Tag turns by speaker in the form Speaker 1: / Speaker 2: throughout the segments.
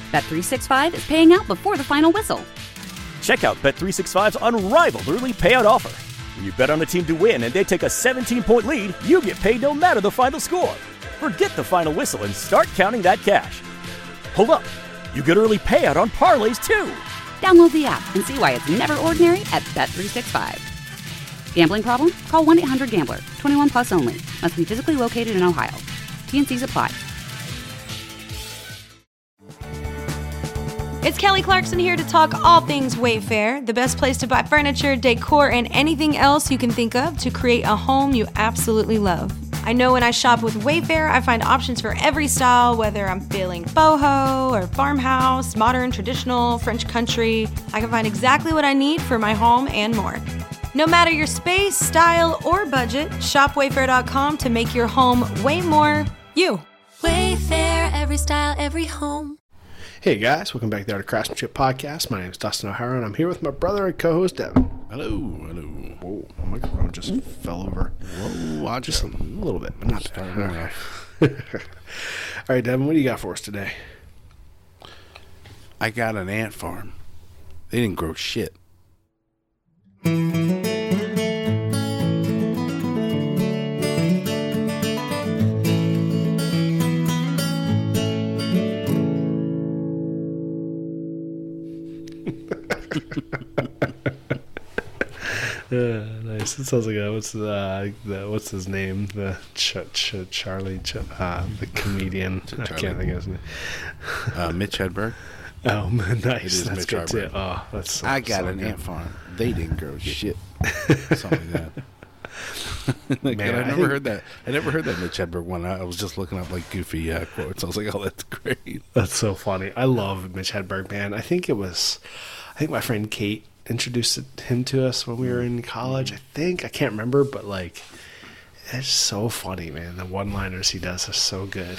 Speaker 1: Bet365 is paying out before the final whistle.
Speaker 2: Check out Bet365's unrivaled early payout offer. When you bet on a team to win and they take a 17-point lead, you get paid no matter the final score. Forget the final whistle and start counting that cash. Hold up. You get early payout on parlays, too.
Speaker 1: Download the app and see why it's never ordinary at Bet365. Gambling problem? Call 1-800-GAMBLER. 21 plus only. Must be physically located in Ohio. T&Cs apply.
Speaker 3: It's Kelly Clarkson here to talk all things Wayfair, the best place to buy furniture, decor, and anything else you can think of to create a home you absolutely love. I know when I shop with Wayfair, I find options for every style, whether I'm feeling boho or farmhouse, modern, traditional, French country. I can find exactly what I need for my home and more. No matter your space, style, or budget, shop Wayfair.com to make your home way more you.
Speaker 4: Wayfair, every style, every home.
Speaker 5: Hey guys, welcome back to the Art of Craftsmanship Podcast. My name is Dustin O'Hara, and I'm here with my brother and co-host Devin.
Speaker 6: Hello.
Speaker 5: Whoa, my microphone just fell over.
Speaker 6: Whoa,
Speaker 5: just a little bit, but not bad. All right, Devin, what do you got for us today?
Speaker 6: I got an ant farm. They didn't grow shit.
Speaker 5: Nice. It sounds like what's his name? The Charlie, the comedian. I can't think of his name.
Speaker 6: Mitch Hedberg.
Speaker 5: Oh, nice.
Speaker 6: That's
Speaker 5: Mitch
Speaker 6: good too.
Speaker 5: Oh, that's so,
Speaker 6: I got
Speaker 5: so
Speaker 6: an
Speaker 5: good.
Speaker 6: ant farm. They didn't grow shit. Something like that.
Speaker 5: Man,
Speaker 6: I never heard that. I never heard that Mitch Hedberg one. I was just looking up like goofy quotes. I was like, oh, that's great.
Speaker 5: That's so funny. I love Mitch Hedberg, man. I think my friend Kate introduced him to us when we were in college. I can't remember, but like, it's so funny, man. The one-liners he does are so good.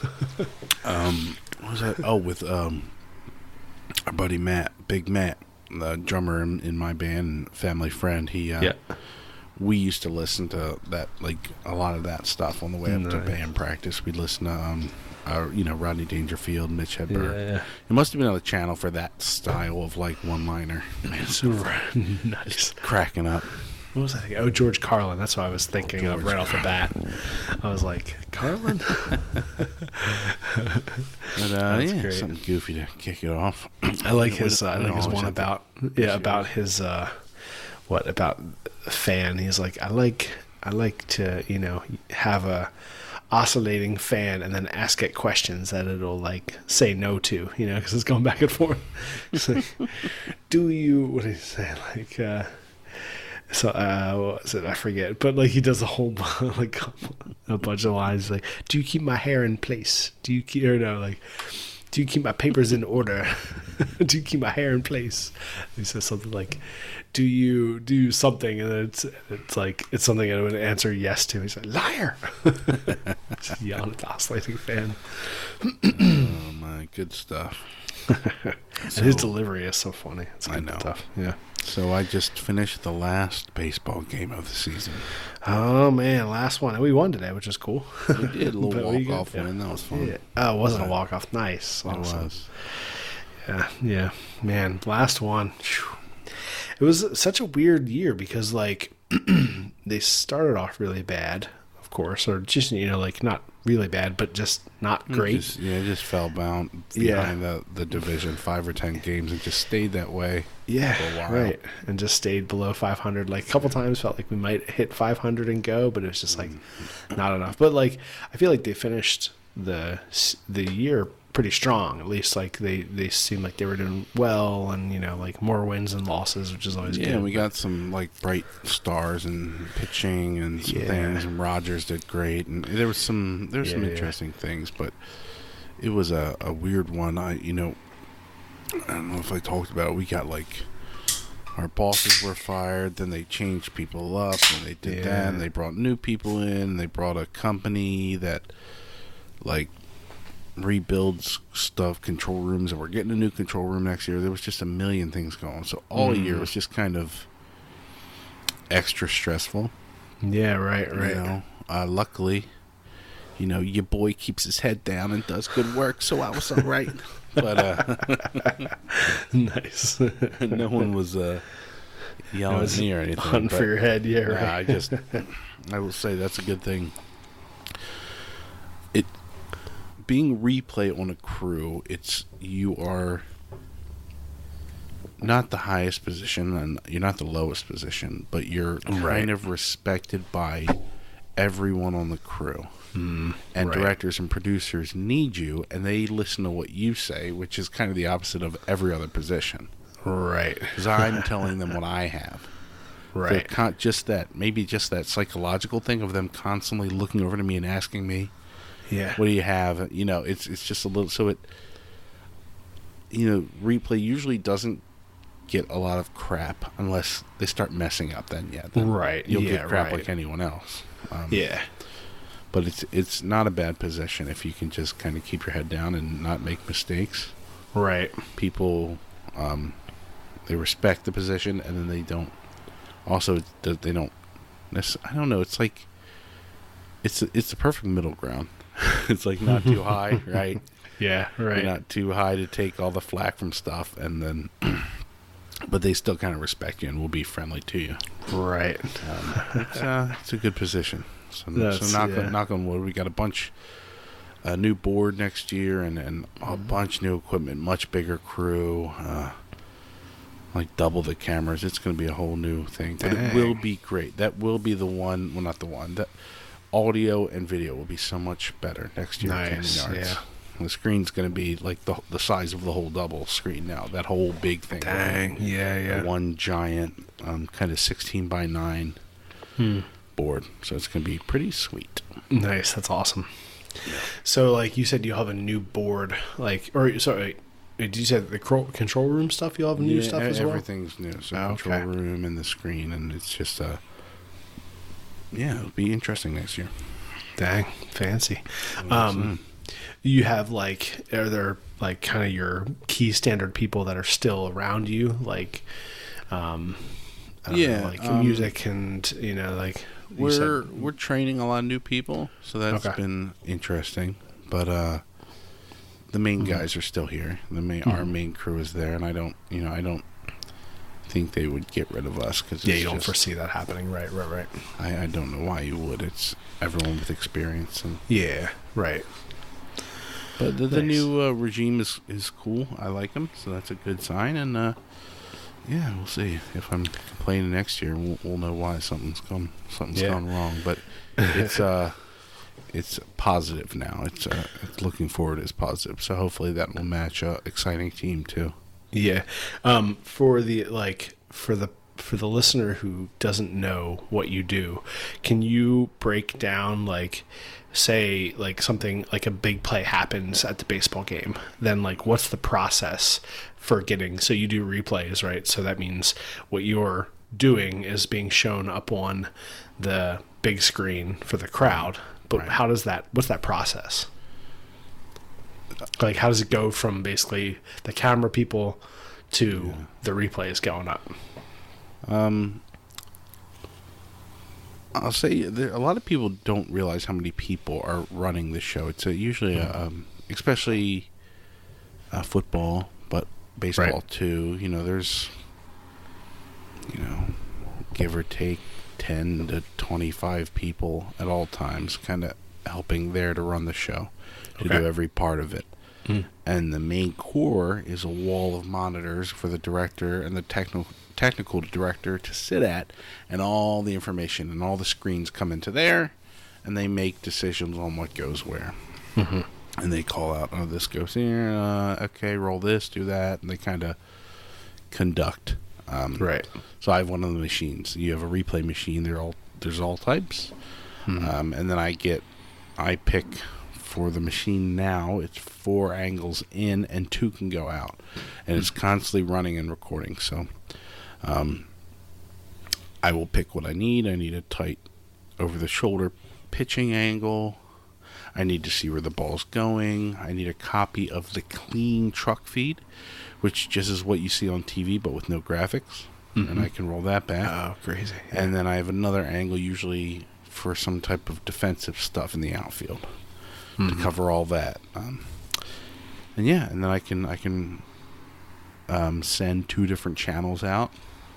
Speaker 6: What was that? Oh, with our buddy Matt, Big Matt, the drummer in my band and family friend. We used to listen to that, like a lot of that stuff on the way up to band practice. We'd listen to Rodney Dangerfield, Mitch Hedberg.
Speaker 5: Yeah.
Speaker 6: It must have been on the channel for that style of like one-liner.
Speaker 5: Man, super nice.
Speaker 6: Just cracking up.
Speaker 5: What was I thinking? Oh, George Carlin. That's what I was thinking of right off the bat. I was like, Carlin?
Speaker 6: But
Speaker 5: great.
Speaker 6: something goofy to kick it off.
Speaker 5: I like his one about his about fan. He's like, I like to have a oscillating fan and then ask it questions that it'll like say no to, because it's going back and forth. It's like, what do you say? Like, what was it? I forget. But like he does a whole like a bunch of lines like, do you keep my hair in place? Do you keep do you keep my papers in order? Do you keep my hair in place? He says something like, do you do something? And then it's like, it's something I would answer yes to. He's like, liar! Just yelling at the oscillating fan.
Speaker 6: Oh my, good stuff.
Speaker 5: And his delivery is so funny. It's good stuff. Yeah.
Speaker 6: So I just finished the last baseball game of the season.
Speaker 5: Oh man, last one. We won today, which is cool.
Speaker 6: We did a little walk-off win. That was fun.
Speaker 5: Yeah. Oh, it wasn't a walk-off. Nice. Awesome.
Speaker 6: It was.
Speaker 5: Yeah. Man, last one. Whew. It was such a weird year because, like, they started off really bad, of course, or just, like, not really bad, but just not great.
Speaker 6: Just fell behind the division, 5 or 10 games, and just stayed that way.
Speaker 5: Yeah,
Speaker 6: for a while.
Speaker 5: right. And just stayed below 500. Like, a couple times felt like we might hit 500 and go, but it was just, like, not enough. But, like, I feel like they finished the year pretty strong. At least, like, they seemed like they were doing well and, like, more wins and losses, which is always good.
Speaker 6: Yeah, we got some, like, bright stars and pitching and some things, and Rogers did great. And there was some interesting things, but it was a weird one. I don't know if I talked about it. We got, like, our bosses were fired, then they changed people up, and they did that, and they brought new people in, and they brought a company that, like, rebuilds stuff, control rooms, and we're getting a new control room next year. There was just a million things going. So all year was just kind of extra stressful.
Speaker 5: Yeah, right.
Speaker 6: Luckily, your boy keeps his head down and does good work, so I was all right. But
Speaker 5: Nice.
Speaker 6: no one was yelling at me or anything.
Speaker 5: Hunting for your head, yeah, right.
Speaker 6: I will say that's a good thing. Being replay on a crew, you are not the highest position and you're not the lowest position, but you're kind of respected by everyone on the crew. And directors and producers need you, and they listen to what you say, which is kind of the opposite of every other position.
Speaker 5: Right.
Speaker 6: Because I'm telling them what I have.
Speaker 5: Right.
Speaker 6: Maybe just that psychological thing of them constantly looking over to me and asking me,
Speaker 5: yeah,
Speaker 6: what do you have? It's just a little, so replay usually doesn't get a lot of crap unless they start messing up. Then you'll get crap like anyone else. But it's not a bad position if you can just kind of keep your head down and not make mistakes.
Speaker 5: Right.
Speaker 6: People, they respect the position, and then they don't. Also, they don't. I don't know. It's like it's the perfect middle ground. It's like not too high, right?
Speaker 5: Yeah, right.
Speaker 6: You're not too high to take all the flack from stuff, and then, but they still kind of respect you and will be friendly to you.
Speaker 5: Right.
Speaker 6: It's a good position. So knock on wood. We got a bunch, a new board next year, and a bunch new equipment, much bigger crew, like double the cameras. It's going to be a whole new thing, but it will be great. That will be the one. Well, not the one. That audio and video will be so much better next year.
Speaker 5: Nice. Yeah.
Speaker 6: The screen's going to be like the size of the whole double screen now. That whole big thing.
Speaker 5: Dang. Yeah.
Speaker 6: One giant, kind of 16 by 9 board. So it's going to be pretty sweet.
Speaker 5: Nice. That's awesome. Yeah. So, like you said, you have a new board. Did you say the control room stuff? You'll have new stuff as well?
Speaker 6: Everything's new. So control room and the screen, and it's just it'll be interesting next year.
Speaker 5: Dang, fancy. You have are there kind of your key standard people that are still around you, music and
Speaker 6: we're training a lot of new people, so that's been interesting. But the main guys are still here. Our main crew is there, and I don't think they would get rid of us because
Speaker 5: you don't foresee that happening. Right.
Speaker 6: I don't know why you would. It's everyone with experience and
Speaker 5: right.
Speaker 6: But the new regime is cool. I like him, so that's a good sign. And we'll see if I'm complaining next year. We'll know why something's gone wrong. But it's positive now. It's looking forward as positive. So hopefully that will match a exciting team too.
Speaker 5: Yeah. For the listener who doesn't know what you do, can you break down say something like a big play happens at the baseball game, then what's the process for getting, so you do replays, right? So that means what you're doing is being shown up on the big screen for the crowd, but what's that process? How does it go from basically the camera people to the replays going up?
Speaker 6: I'll say a lot of people don't realize how many people are running the show. It's usually, especially football, but baseball too. There's, give or take 10 to 25 people at all times, kind of helping there to run the show, to do every part of it. And the main core is a wall of monitors for the director and the technical director to sit at, and all the information and all the screens come into there, and they make decisions on what goes where. And they call out, this goes here, okay, roll this, do that, and they kind of conduct.
Speaker 5: Right.
Speaker 6: So I have one of the machines. You have a replay machine. There's all types. And then I pick for the machine now. It's 4 angles in and 2 can go out, and it's constantly running and recording. So I will pick what I need. I need a tight over the shoulder pitching angle. I need to see where the ball's going. I need a copy of the clean truck feed, which just is what you see on TV, but with no graphics. And I can roll that back.
Speaker 5: Oh, crazy.
Speaker 6: And then I have another angle usually for some type of defensive stuff in the outfield. to cover all that. And then I can send 2 different channels out,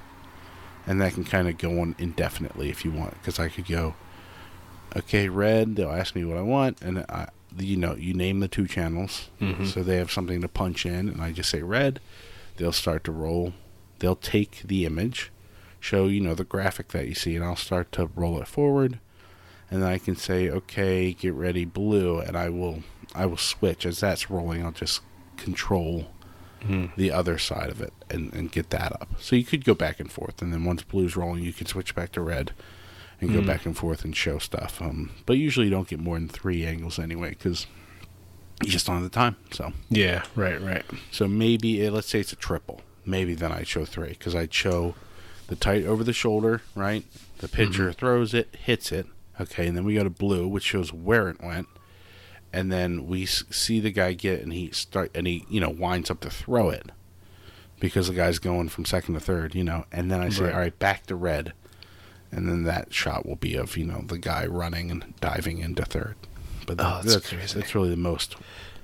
Speaker 6: and that can kind of go on indefinitely if you want, because I could go, okay, red, they'll ask me what I want, and you name the 2 channels, so they have something to punch in, and I just say red, they'll start to roll, they'll take the image, show, the graphic that you see, and I'll start to roll it forward, and then I can say, okay, get ready, blue, and I will switch. As that's rolling, I'll just control the other side of it and get that up. So you could go back and forth, and then once blue's rolling, you can switch back to red and go back and forth and show stuff. But usually you don't get more than 3 angles anyway, because you just don't have the time. So
Speaker 5: yeah, right.
Speaker 6: So maybe, let's say it's a triple. Maybe then I'd show 3, because I'd show the tight over the shoulder, right? The pitcher throws it, hits it. Okay, and then we go to blue, which shows where it went. And then we see the guy get, and he winds up to throw it, because the guy's going from second to third, And then I say, all right, back to red. And then that shot will be of, the guy running and diving into third. But that's really the most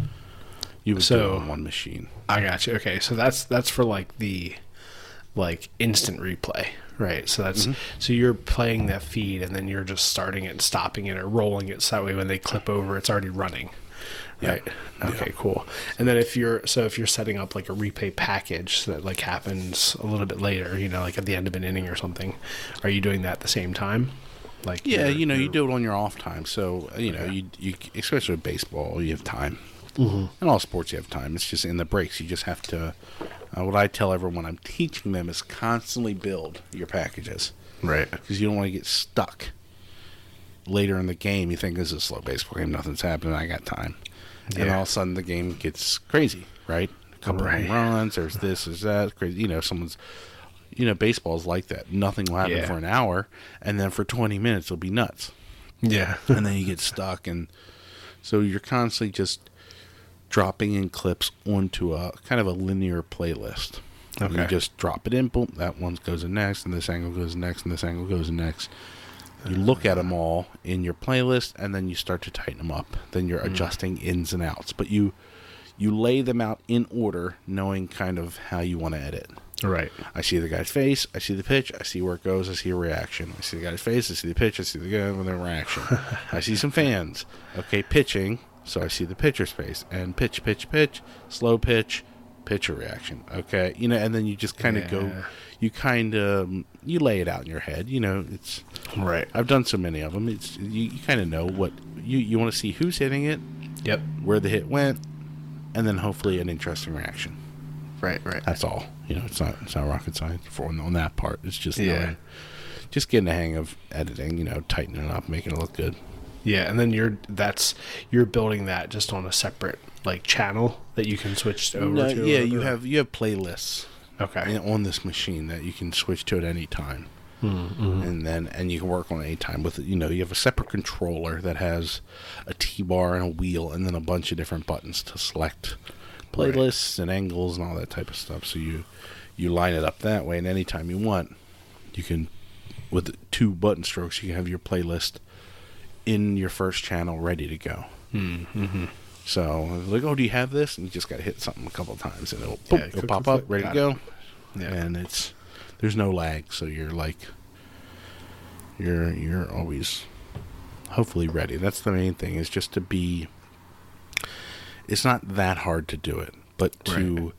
Speaker 6: you would do on one machine.
Speaker 5: I got you. Okay, so that's for the instant replay, right? So that's so you're playing that feed, and then you're just starting it and stopping it or rolling it, so that way when they clip over, it's already running, right? Yeah. Okay, cool. And then if you're setting up a replay package that happens a little bit later, at the end of an inning or something, are you doing that at the same time?
Speaker 6: You do it on your off time. So you especially with baseball, you have time. In all sports, you have time. It's just in the breaks, you just have to. What I tell everyone when I'm teaching them is constantly build your packages.
Speaker 5: Right.
Speaker 6: Because you don't want to get stuck later in the game. You think this is a slow baseball game, nothing's happening, I got time. Yeah. And all of a sudden the game gets crazy, right? A couple of home runs, there's this, there's that, crazy. Someone's, baseball's like that. Nothing will happen for an hour, and then for 20 minutes it'll be nuts.
Speaker 5: Yeah.
Speaker 6: And then you get stuck, and so you're constantly just dropping in clips onto a kind of a linear playlist. Okay. You just drop it in, boom, that one goes in next, and this angle goes next, and this angle goes next. You look at them all in your playlist, and then you start to tighten them up. Then you're adjusting ins and outs. But you lay them out in order, knowing kind of how you want to edit.
Speaker 5: Right.
Speaker 6: I see the guy's face, I see the pitch, I see where it goes, I see a reaction. I see the guy's face, I see the pitch, I see the guy with a reaction. I see some fans. Okay, pitching. So I see the pitcher's face, and pitch, slow pitch, pitcher reaction. Okay, and then you just kind of go, you lay it out in your head. It's
Speaker 5: right.
Speaker 6: I've done so many of them. It's you kind of know what you want to see, who's hitting it,
Speaker 5: yep,
Speaker 6: where the hit went, and then hopefully an interesting reaction.
Speaker 5: Right.
Speaker 6: That's all. It's not rocket science on that part. It's just knowing, just getting the hang of editing. Tightening it up, making it look good.
Speaker 5: Yeah, and then you're building that just on a separate channel that you can switch over to.
Speaker 6: Yeah, you have playlists.
Speaker 5: Okay.
Speaker 6: On this machine that you can switch to at any time, and you can work on it any time with it. You have a separate controller that has a T-bar and a wheel, and then a bunch of different buttons to select playlists and angles and all that type of stuff. So you line it up that way, and anytime you want, you can, with 2 button strokes, you can have your playlist in your first channel ready to go. So oh, do you have this? And you just got to hit something a couple of times, and it'll pop up, ready to go. Yeah. And there's no lag, so you're you're always hopefully ready. That's the main thing, is just to be. It's not that hard to do it, but to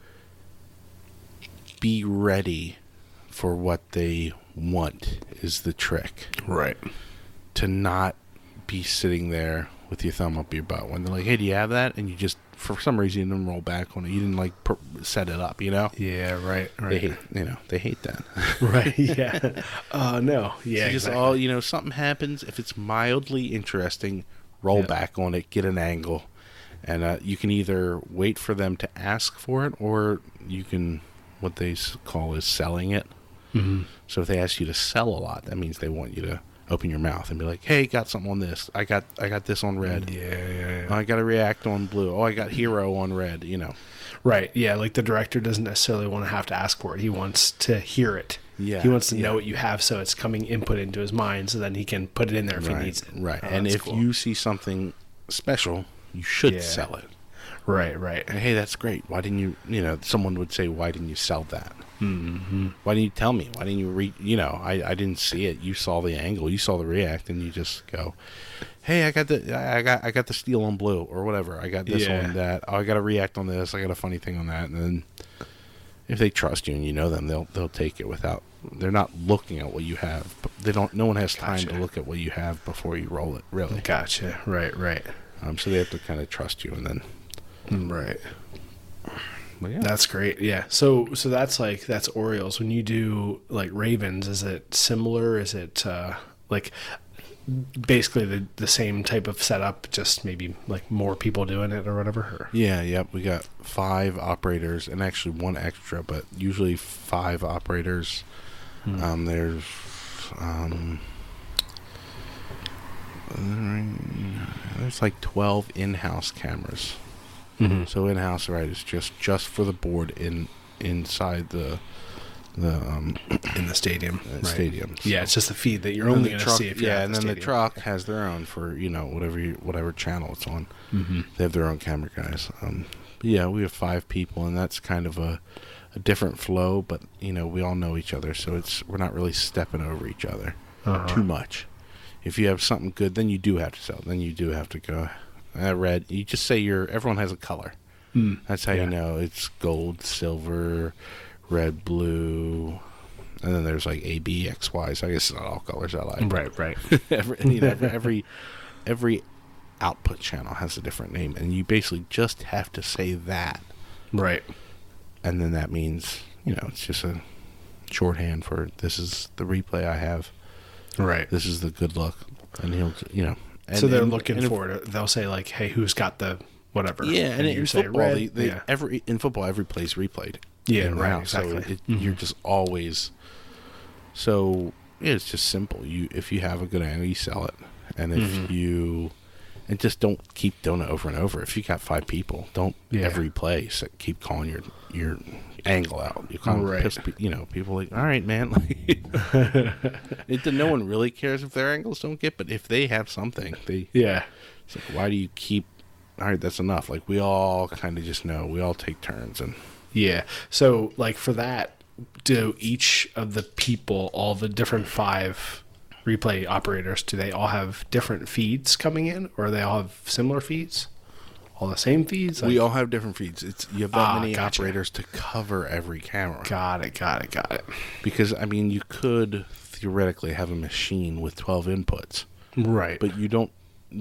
Speaker 6: be ready for what they want is the trick.
Speaker 5: Right.
Speaker 6: To not be sitting there with your thumb up your butt when they're like, hey, do you have that? And you just, for some reason, you didn't roll back on it. You didn't set it up,
Speaker 5: Yeah, right.
Speaker 6: They hate that.
Speaker 5: Right, yeah. No, yeah.
Speaker 6: So just exactly. Something happens, if it's mildly interesting, roll back on it, get an angle, and you can either wait for them to ask for it, or you can, what they call is selling it. Mm-hmm. So if they ask you to sell a lot, that means they want you to open your mouth and be like, hey, got something on this. I got this on red.
Speaker 5: Yeah.
Speaker 6: I got a react on blue. Oh, I got hero on red,
Speaker 5: Right, yeah, the director doesn't necessarily want to have to ask for it. He wants to hear it. Yeah. He wants to know what you have, so it's coming input into his mind, so then he can put it in there if he needs it.
Speaker 6: Right, and if you see something special, You should
Speaker 5: Yeah.
Speaker 6: sell it.
Speaker 5: Right.
Speaker 6: And, hey, that's great. Why didn't you, someone would say, why didn't you sell that? Mm-hmm. Why didn't you tell me? Why didn't you I didn't see it. You saw the angle. You saw the react, and you just go, hey, I got the steel on blue or whatever. I got this on that. Oh, I got a react on this. I got a funny thing on that. And then if they trust you and you know them, they'll take it without. They're not looking at what you have. But they don't. No one has time to look at what you have before you roll it. Really.
Speaker 5: Gotcha. Right.
Speaker 6: So they have to kind of trust you, and then.
Speaker 5: Right.
Speaker 6: But yeah.
Speaker 5: That's great. Yeah. So that's Orioles. When you do like Ravens, is it similar? Is it like basically the same type of setup, just maybe like more people doing it or whatever? Or?
Speaker 6: Yeah. Yep. We got 5 operators and actually 1 extra, but usually 5 operators. There's like 12 in-house cameras. Mm-hmm. So in-house, right, is just for the board inside the
Speaker 5: in the stadium.
Speaker 6: Right. Stadium. So.
Speaker 5: Yeah, it's just the feed that you're only going to see if you're at
Speaker 6: and
Speaker 5: the
Speaker 6: then
Speaker 5: stadium.
Speaker 6: the truck has their own for whatever channel it's on. Mm-hmm. They have their own camera guys. Yeah, we have 5 people, and that's kind of a different flow. But we all know each other, so we're not really stepping over each other too much. If you have something good, then you do have to sell. Then you do have to go. Red. You just say everyone has a color. That's how you know it's gold, silver, red, blue, and then there's like A, B, X, Y. So I guess it's not all colors I like.
Speaker 5: Right.
Speaker 6: every output channel has a different name, and you basically just have to say that.
Speaker 5: Right.
Speaker 6: And then that means it's just a shorthand for this is the replay I have.
Speaker 5: Right.
Speaker 6: This is the good luck, and he'll
Speaker 5: so they're looking for it. They'll say like, "Hey, who's got the whatever?"
Speaker 6: Yeah, and in football,
Speaker 5: red.
Speaker 6: Every play's replayed.
Speaker 5: Yeah, right. Exactly.
Speaker 6: So you're just always. So it's just simple. If you have a good angle, you sell it, and if you, and just don't keep doing it over and over. If you got 5 people, don't every play keep calling your angle out. You kind of piss people like, all right, man. No one really cares if their angles don't get, but if they have something, it's like, why do you keep? All right, that's enough. Like we all kind of just know. We all take turns and.
Speaker 5: Yeah. So like for that, do each of the people, all the different 5 replay operators, do they all have different feeds coming in, or they all have similar feeds? All the same feeds?
Speaker 6: We all have different feeds. You have that many operators to cover every camera.
Speaker 5: Got it.
Speaker 6: Because you could theoretically have a machine with 12 inputs,
Speaker 5: right?
Speaker 6: But you don't.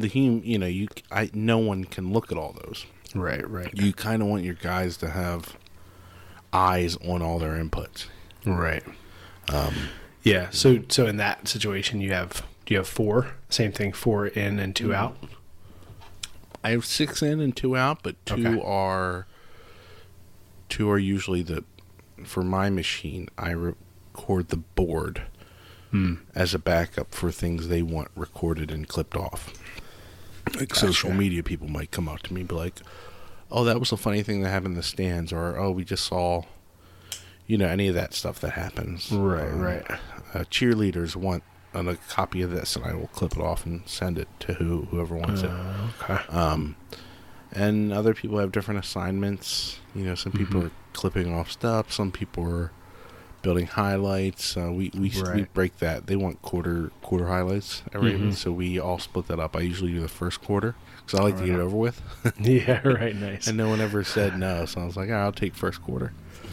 Speaker 6: No one can look at all those.
Speaker 5: Right.
Speaker 6: You kind of want your guys to have eyes on all their inputs.
Speaker 5: Right. Yeah. So in that situation, do you have 4? Same thing, 4 in and 2 out.
Speaker 6: I have 6 in and 2 out, but 2 are usually for my machine. I record the board as a backup for things they want recorded and clipped off. Like social media people might come up to me and be like, "Oh, that was a funny thing that happened in the stands," or "Oh, we just saw," any of that stuff that happens.
Speaker 5: Right.
Speaker 6: Cheerleaders want a copy of this, and I will clip it off and send it to whoever wants it.
Speaker 5: Okay.
Speaker 6: And other people have different assignments. Some people are clipping off stuff. Some people are building highlights. We break that. They want quarter highlights at Ravens, so we all split that up. I usually do the first quarter because I like to get it over with.
Speaker 5: Yeah, right. Nice.
Speaker 6: And no one ever said no, so I was like, I'll take first quarter.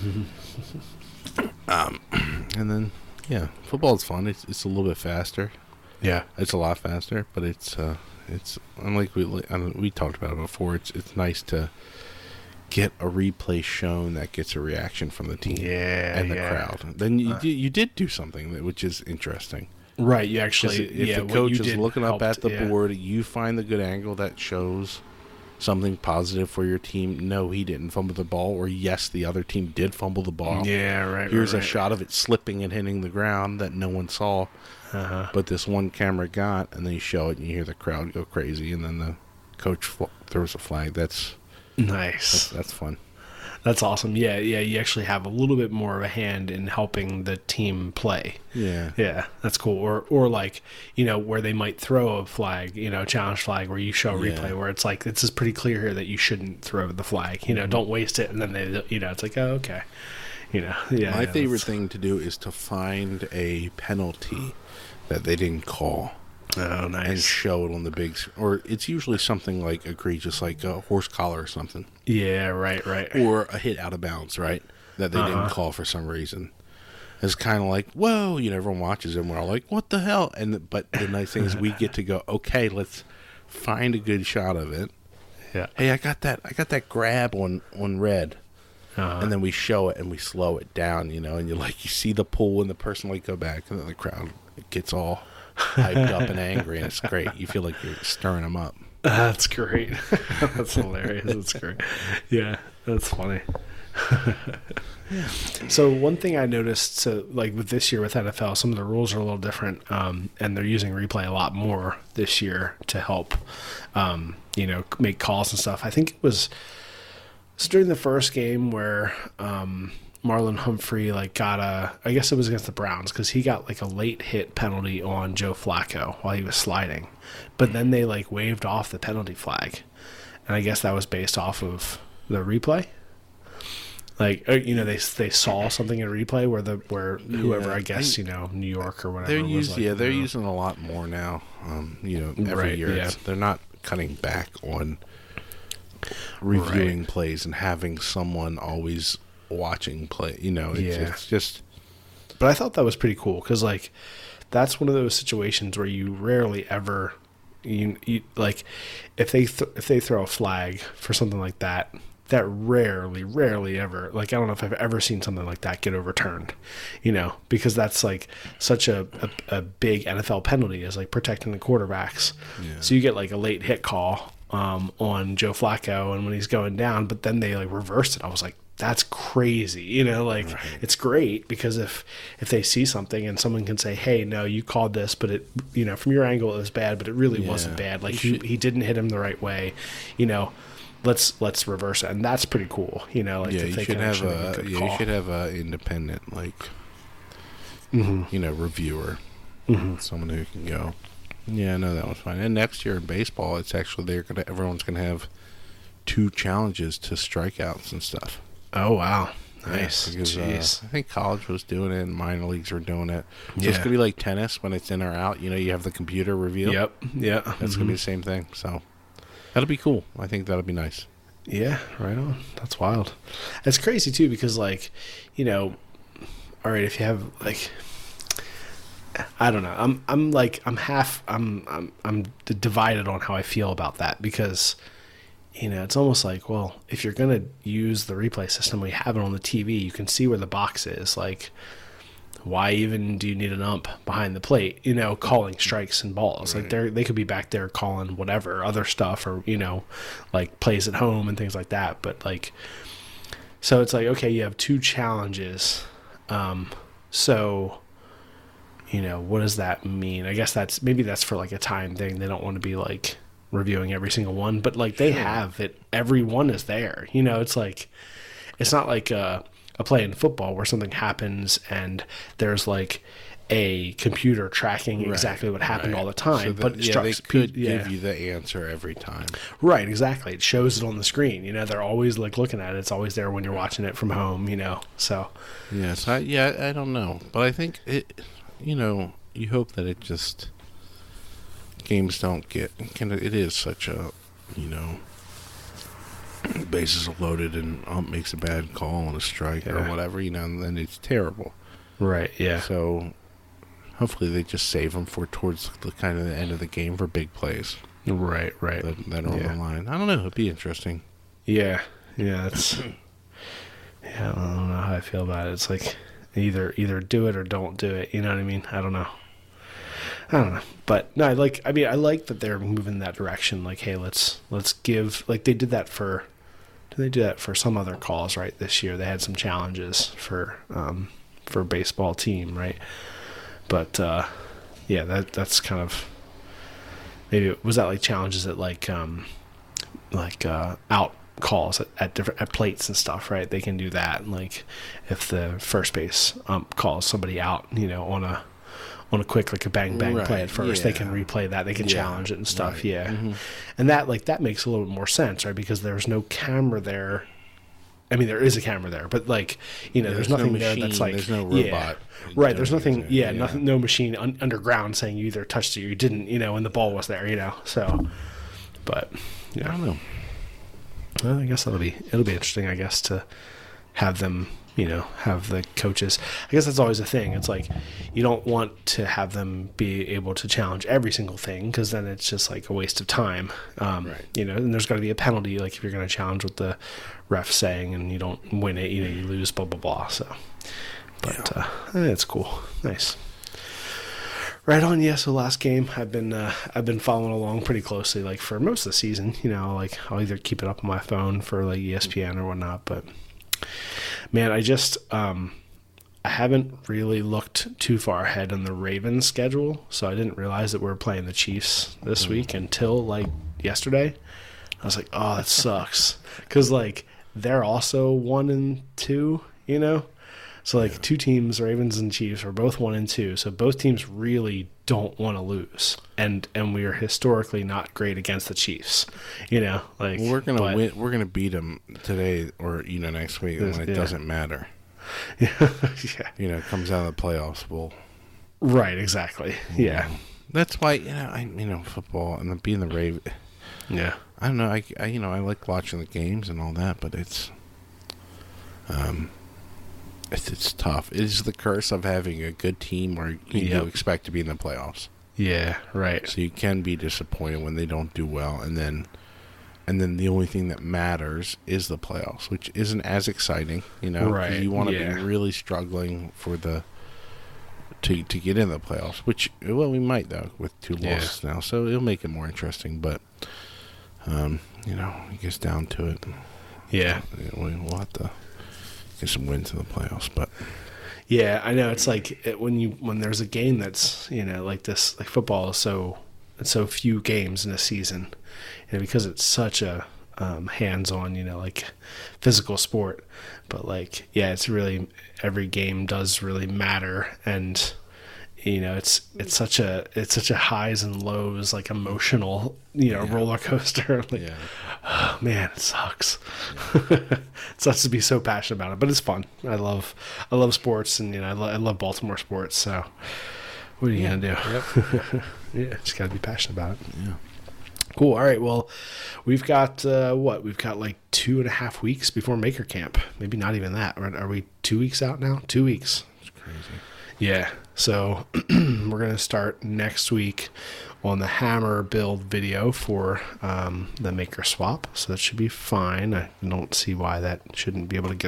Speaker 6: And then. Yeah, football is fun. It's a little bit faster.
Speaker 5: Yeah,
Speaker 6: it's a lot faster, but it's unlike we talked about it before. It's nice to get a replay shown that gets a reaction from the team and the crowd. Then you did do something which is interesting.
Speaker 5: Right, you actually
Speaker 6: if the coach is looking up at the board, you find the good angle that shows something positive for your team. No, he didn't fumble the ball, or yes, the other team did fumble the ball.
Speaker 5: Yeah, right.
Speaker 6: Here's a shot of it slipping and hitting the ground that no one saw, but this one camera got, and then you show it and you hear the crowd go crazy, and then the coach throws a flag. That's
Speaker 5: nice.
Speaker 6: That's fun.
Speaker 5: That's awesome. Yeah, you actually have a little bit more of a hand in helping the team play. Yeah, that's cool. Or like, where they might throw a flag, challenge flag, where you show a replay where it's like, it's just pretty clear here that you shouldn't throw the flag. Don't waste it, and then they, it's like, oh, okay.
Speaker 6: My favorite thing to do is to find a penalty that they didn't call.
Speaker 5: Oh, nice.
Speaker 6: And show it on the big, or it's usually something like egregious, like a horse collar or something.
Speaker 5: Yeah, right.
Speaker 6: Or a hit out of bounds, right? That they didn't call for some reason. It's kind of like, whoa, everyone watches it and we're all like, what the hell? But the nice thing is we get to go, okay, let's find a good shot of it.
Speaker 5: Yeah.
Speaker 6: Hey, I got that grab on red. And then we show it and we slow it down, and you see the pull and the person go back, and then the crowd gets all hyped up and angry, and it's great. You feel like you're stirring them up.
Speaker 5: That's great. That's hilarious. That's great. Yeah, that's funny. So one thing I noticed, with this year with NFL, some of the rules are a little different, and they're using replay a lot more this year to help, make calls and stuff. I think it was during the first game where Marlon Humphrey got I guess it was against the Browns, because he got a late hit penalty on Joe Flacco while he was sliding, but then they waved off the penalty flag, and I guess that was based off of the replay. They saw something in replay where whoever, I guess, New York or whatever.
Speaker 6: They're using a lot more now. Every year. Yeah. They're not cutting back on reviewing plays and having someone always watching play. It's just.
Speaker 5: But I thought that was pretty cool, because that's one of those situations where you rarely ever, if they throw a flag for something like that. That rarely ever, I don't know if I've ever seen something like that get overturned, because that's such a big NFL penalty is protecting the quarterbacks. Yeah. So you get a late hit call on Joe Flacco, and when he's going down, but then they reversed it. I was like, that's crazy, right. It's great, because if they see something and someone can say, hey, no, you called this, but it, from your angle it was bad, but it really wasn't bad. He didn't hit him the right way, Let's reverse it, and that's pretty cool. You should have a independent
Speaker 6: reviewer, someone who can go. Yeah, no, that was fine. And next year in baseball, it's actually everyone's gonna have 2 challenges to strikeouts and stuff.
Speaker 5: Oh wow, nice.
Speaker 6: Yeah, because, I think college was doing it, and minor leagues were doing it. So it's gonna be like tennis when it's in or out. You have the computer review.
Speaker 5: Yep. Yeah.
Speaker 6: That's gonna be the same thing. So. That'll be cool. I think that'll be nice.
Speaker 5: Yeah, right on. That's wild. It's crazy too, because all right, if you have I don't know. I'm divided on how I feel about that, because it's almost well, if you're gonna use the replay system, we have it on the TV. You can see where the box is. Why even do you need an ump behind the plate, calling strikes and balls? Right. They could be back there calling whatever other stuff, or, plays at home and things like that. But so it's okay, you have 2 challenges. So, what does that mean? I guess that's for a time thing. They don't want to be reviewing every single one, but they have it. Every one is there. It's it's not like a play in football where something happens and there's a computer tracking exactly what happened all the time. So
Speaker 6: they could give you the answer every time.
Speaker 5: Right, exactly. It shows it on the screen. They're always looking at it. It's always there when you're watching it from home. So.
Speaker 6: Yes, I don't know, but I think it. You hope that it just games don't get. It is such a bases are loaded and ump makes a bad call on a strike or whatever, and then it's terrible.
Speaker 5: Right, yeah.
Speaker 6: So hopefully they just save them for towards the kind of the end of the game for big plays.
Speaker 5: Right.
Speaker 6: That are on the line. I don't know. It'd be interesting.
Speaker 5: Yeah. That's... I don't know how I feel about it. It's either do it or don't do it. You know what I mean? I don't know. But no, I like that they're moving in that direction. Hey, let's give, they did that for... They do that for some other calls, right? This year they had some challenges for baseball team, right? But that's kind of, maybe was that challenges at calls at plates and stuff, right? They can do that. And like if the first base calls somebody out, on a quick, like a bang play at first, they can replay that. They can challenge it and stuff. Right. Yeah. Mm-hmm. And that makes a little bit more sense, right? Because there's no camera there. I mean, there is a camera there, but like, there's nothing no there that's like,
Speaker 6: there's no robot.
Speaker 5: Right. There's nothing, nothing, no machine underground saying you either touched it or you didn't, and the ball was there, so, but yeah.
Speaker 6: I don't know.
Speaker 5: Well, I guess it'll be interesting, I guess, to have them, have the coaches. I guess that's always a thing. It's like you don't want to have them be able to challenge every single thing because then it's just like a waste of time. Right. And there's got to be a penalty, like if you're going to challenge what the ref saying and you don't win it, you lose, blah, blah, blah. So, but it's cool. Nice. Right on. Yeah. So last game, I've been following along pretty closely, like for most of the season. Like I'll either keep it up on my phone for like ESPN or whatnot. But man, I just I haven't really looked too far ahead on the Ravens schedule, so I didn't realize that we were playing the Chiefs this week until like yesterday. I was like, oh, that sucks, because like they're also 1-2, So like two teams, Ravens and Chiefs, are both 1-2. So both teams really don't want to lose, and we are historically not great against the Chiefs. Like
Speaker 6: we're gonna win. We're gonna beat them today or next week, and it doesn't matter.
Speaker 5: Yeah.
Speaker 6: It comes out of the playoffs.
Speaker 5: Right. Exactly. Yeah.
Speaker 6: That's why football and being the Raven.
Speaker 5: Yeah.
Speaker 6: I don't know. I like watching the games and all that, but it's tough. It is the curse of having a good team where you expect to be in the playoffs.
Speaker 5: Yeah, right.
Speaker 6: So you can be disappointed when they don't do well, and then the only thing that matters is the playoffs, which isn't as exciting,
Speaker 5: Right.
Speaker 6: You want to be really struggling for to get in the playoffs, which we might though with 2 losses now, so it'll make it more interesting. But it gets down to it.
Speaker 5: Yeah,
Speaker 6: we'll have to get some wins in the playoffs, but
Speaker 5: yeah, I know it's like when there's a game that's like this, like football is so few games in a season, because it's such a hands-on, like physical sport, but like it's really, every game does really matter, and it's such a highs and lows, like emotional, roller coaster. Like, oh man, it sucks. It sucks to be so passionate about it, but it's fun. I love sports, and I love Baltimore sports. So what are you gonna do? Yep. Yeah, just gotta be passionate about it.
Speaker 6: Yeah.
Speaker 5: Cool. All right. Well, we've got We've got like 2.5 weeks before Maker Camp. Maybe not even that. Are we 2 weeks out now? 2 weeks.
Speaker 6: It's crazy.
Speaker 5: Yeah. So we're gonna start next week on the hammer build video for the Maker swap. So that should be fine. I don't see why that shouldn't be able to get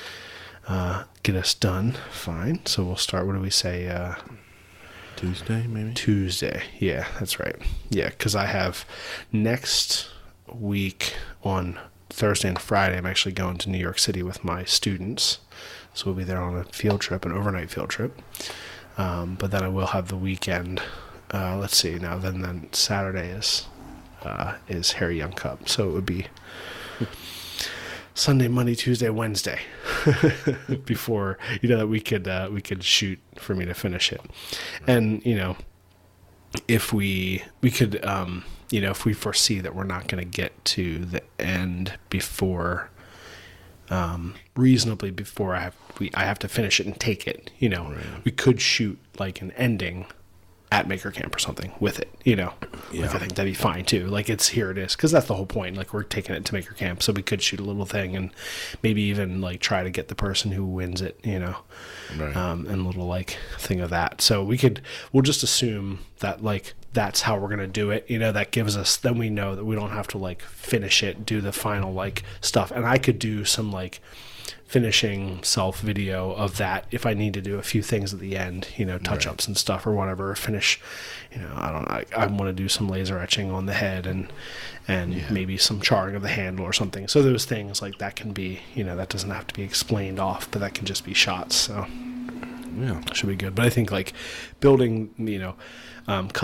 Speaker 5: us done fine. So we'll start. What do we say?
Speaker 6: Tuesday, maybe?
Speaker 5: Tuesday. Yeah, that's right. Yeah, because I have next week on Thursday and Friday, I'm actually going to New York City with my students. So we'll be there on a field trip, an overnight field trip. But then I will have the weekend. Let's see. Now, then Saturday is Harry Young Cup. So it would be Sunday, Monday, Tuesday, Wednesday before, that we could shoot for me to finish it. And, if we could, if we foresee that we're not going to get to the end before, reasonably before I have to finish it and take it,
Speaker 6: Right.
Speaker 5: We could shoot like an ending at Maker Camp or something with it, Like I think that'd be fine too. Like here it is, because that's the whole point. Like we're taking it to Maker Camp, so we could shoot a little thing and maybe even like try to get the person who wins it,
Speaker 6: Right.
Speaker 5: And a little like thing of that. So we'll just assume that like that's how we're gonna do it. That gives us, then we know that we don't have to like finish it, do the final like stuff, and I could do some like finishing self video of that if I need to do a few things at the end, touch ups and stuff or whatever, finish, I don't know, I want to do some laser etching on the head and maybe some charring of the handle or something. So those things like that can be, that doesn't have to be explained off, but that can just be shots. So
Speaker 6: yeah,
Speaker 5: should be good. But I think like building,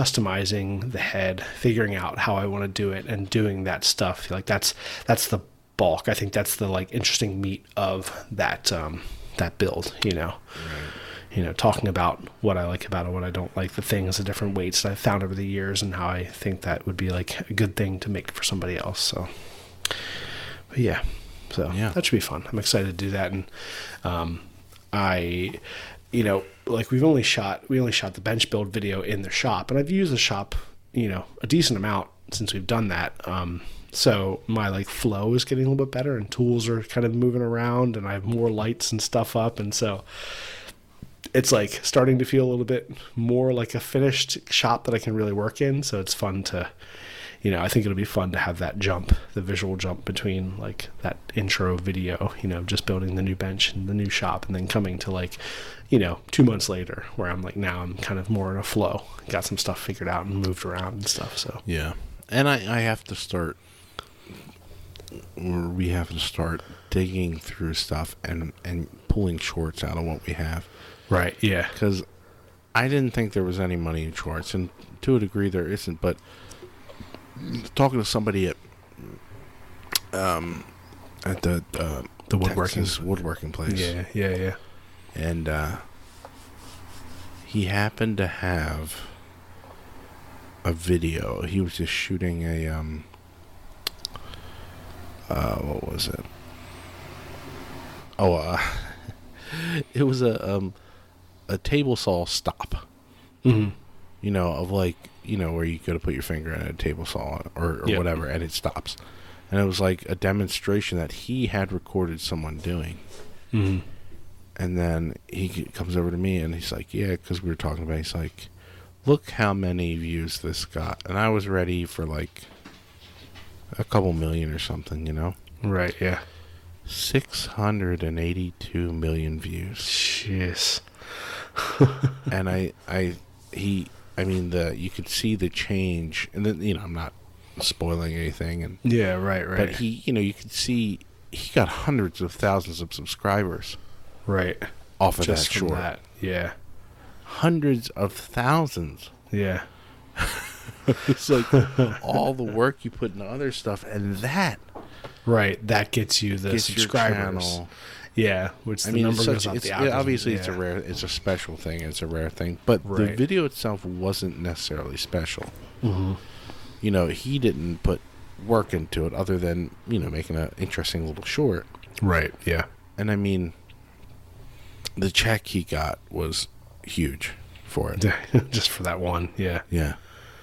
Speaker 5: customizing the head, figuring out how I want to do it and doing that stuff, like that's the bulk. I think that's the like interesting meat of that that build, you know.
Speaker 6: Right.
Speaker 5: You know, talking about what I like about it, what I don't like, the things, the different weights that I've found over the years, and how I think that would be like a good thing to make for somebody else. So, but yeah, so that should be fun. I'm excited to do that. And you know, like we only shot the bench build video in the shop, and I've used the shop, you know, a decent amount since we've done that. So my like flow is getting a little bit better, and tools are kind of moving around, and I have more lights and stuff up, and so it's like starting to feel a little bit more like a finished shop that I can really work in. So it's fun to, you know, I think it'll be fun to have that jump, the visual jump between like that intro video, you know, just building the new bench and the new shop, and then coming to like, you know, 2 months later where I'm like, now I'm kind of more in a flow, got some stuff figured out and moved around and stuff. So
Speaker 6: yeah. And I have to start, or we have to start digging through stuff and pulling shorts out of what we have.
Speaker 5: Right, yeah.
Speaker 6: Because I didn't think there was any money in shorts, and to a degree there isn't, but talking to somebody at the woodworking place.
Speaker 5: Yeah.
Speaker 6: And he happened to have a video. He was just shooting a what was it? It was a table saw stop.
Speaker 5: Mm-hmm.
Speaker 6: You know, of like, you know, where you go to put your finger in a table saw or whatever, and it stops. And it was like a demonstration that he had recorded someone doing.
Speaker 5: Mm-hmm.
Speaker 6: And then he comes over to me and he's like, yeah, because we were talking about it. He's like, look how many views this got. And I was ready for like a couple million or something, you know?
Speaker 5: Right, yeah.
Speaker 6: 682 million views.
Speaker 5: Jeez.
Speaker 6: And you could see the change, and then, you know, I'm not spoiling anything, and
Speaker 5: yeah, right.
Speaker 6: But he, you know, you could see he got hundreds of thousands of subscribers,
Speaker 5: right,
Speaker 6: off of
Speaker 5: just
Speaker 6: that short.
Speaker 5: That. Yeah,
Speaker 6: hundreds of thousands.
Speaker 5: Yeah.
Speaker 6: It's like all the work you put into other stuff, and that
Speaker 5: that gets you the subscribers. Yeah, which the number goes up the algorithm.
Speaker 6: Obviously, it's a special thing. It's a rare thing, but the video itself wasn't necessarily special.
Speaker 5: Mm-hmm.
Speaker 6: You know, he didn't put work into it other than, you know, making an interesting little short.
Speaker 5: Right. Yeah.
Speaker 6: And I mean, the check he got was huge for it.
Speaker 5: Just for that one. Yeah.
Speaker 6: Yeah.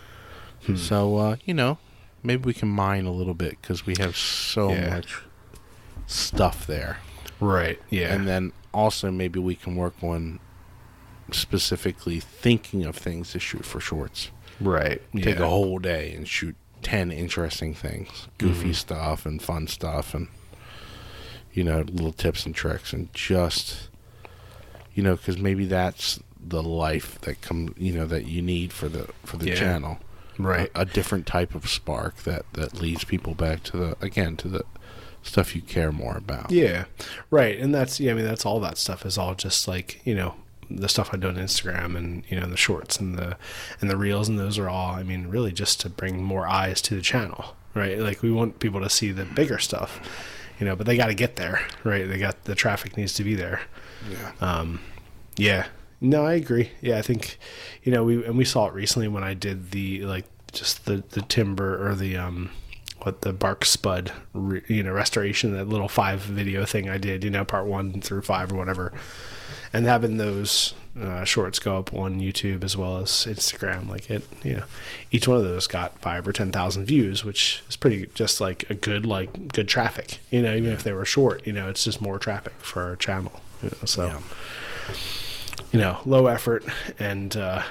Speaker 6: So, you know, maybe we can mine a little bit because we have so much stuff there.
Speaker 5: Right, yeah.
Speaker 6: And then also maybe we can work on specifically thinking of things to shoot for shorts.
Speaker 5: Right.
Speaker 6: Take a whole day and shoot 10 interesting things. Goofy stuff and fun stuff and, you know, little tips and tricks, and just, you know, because maybe that's the life that that you need for the channel.
Speaker 5: Right.
Speaker 6: A different type of spark that leads people back to the stuff you care more about.
Speaker 5: Yeah. Right. And that's, that's all that stuff is all just like, you know, the stuff I do on Instagram and, you know, the shorts and the reels, and those are all, I mean, really just to bring more eyes to the channel, right? Like we want people to see the bigger stuff, you know, but they got to get there, right? The traffic needs to be there.
Speaker 6: Yeah.
Speaker 5: Yeah. No, I agree. Yeah. I think, you know, we saw it recently when I did the timber or the bark spud, restoration, that little 5 video thing I did, you know, part 1 through 5 or whatever, and having those shorts go up on YouTube as well as Instagram, like it, you know, each one of those got 5 or 10,000 views, which is pretty, just like a good traffic, you know, even if they were short, you know, it's just more traffic for our channel, you know, so. Yeah. You know, low effort and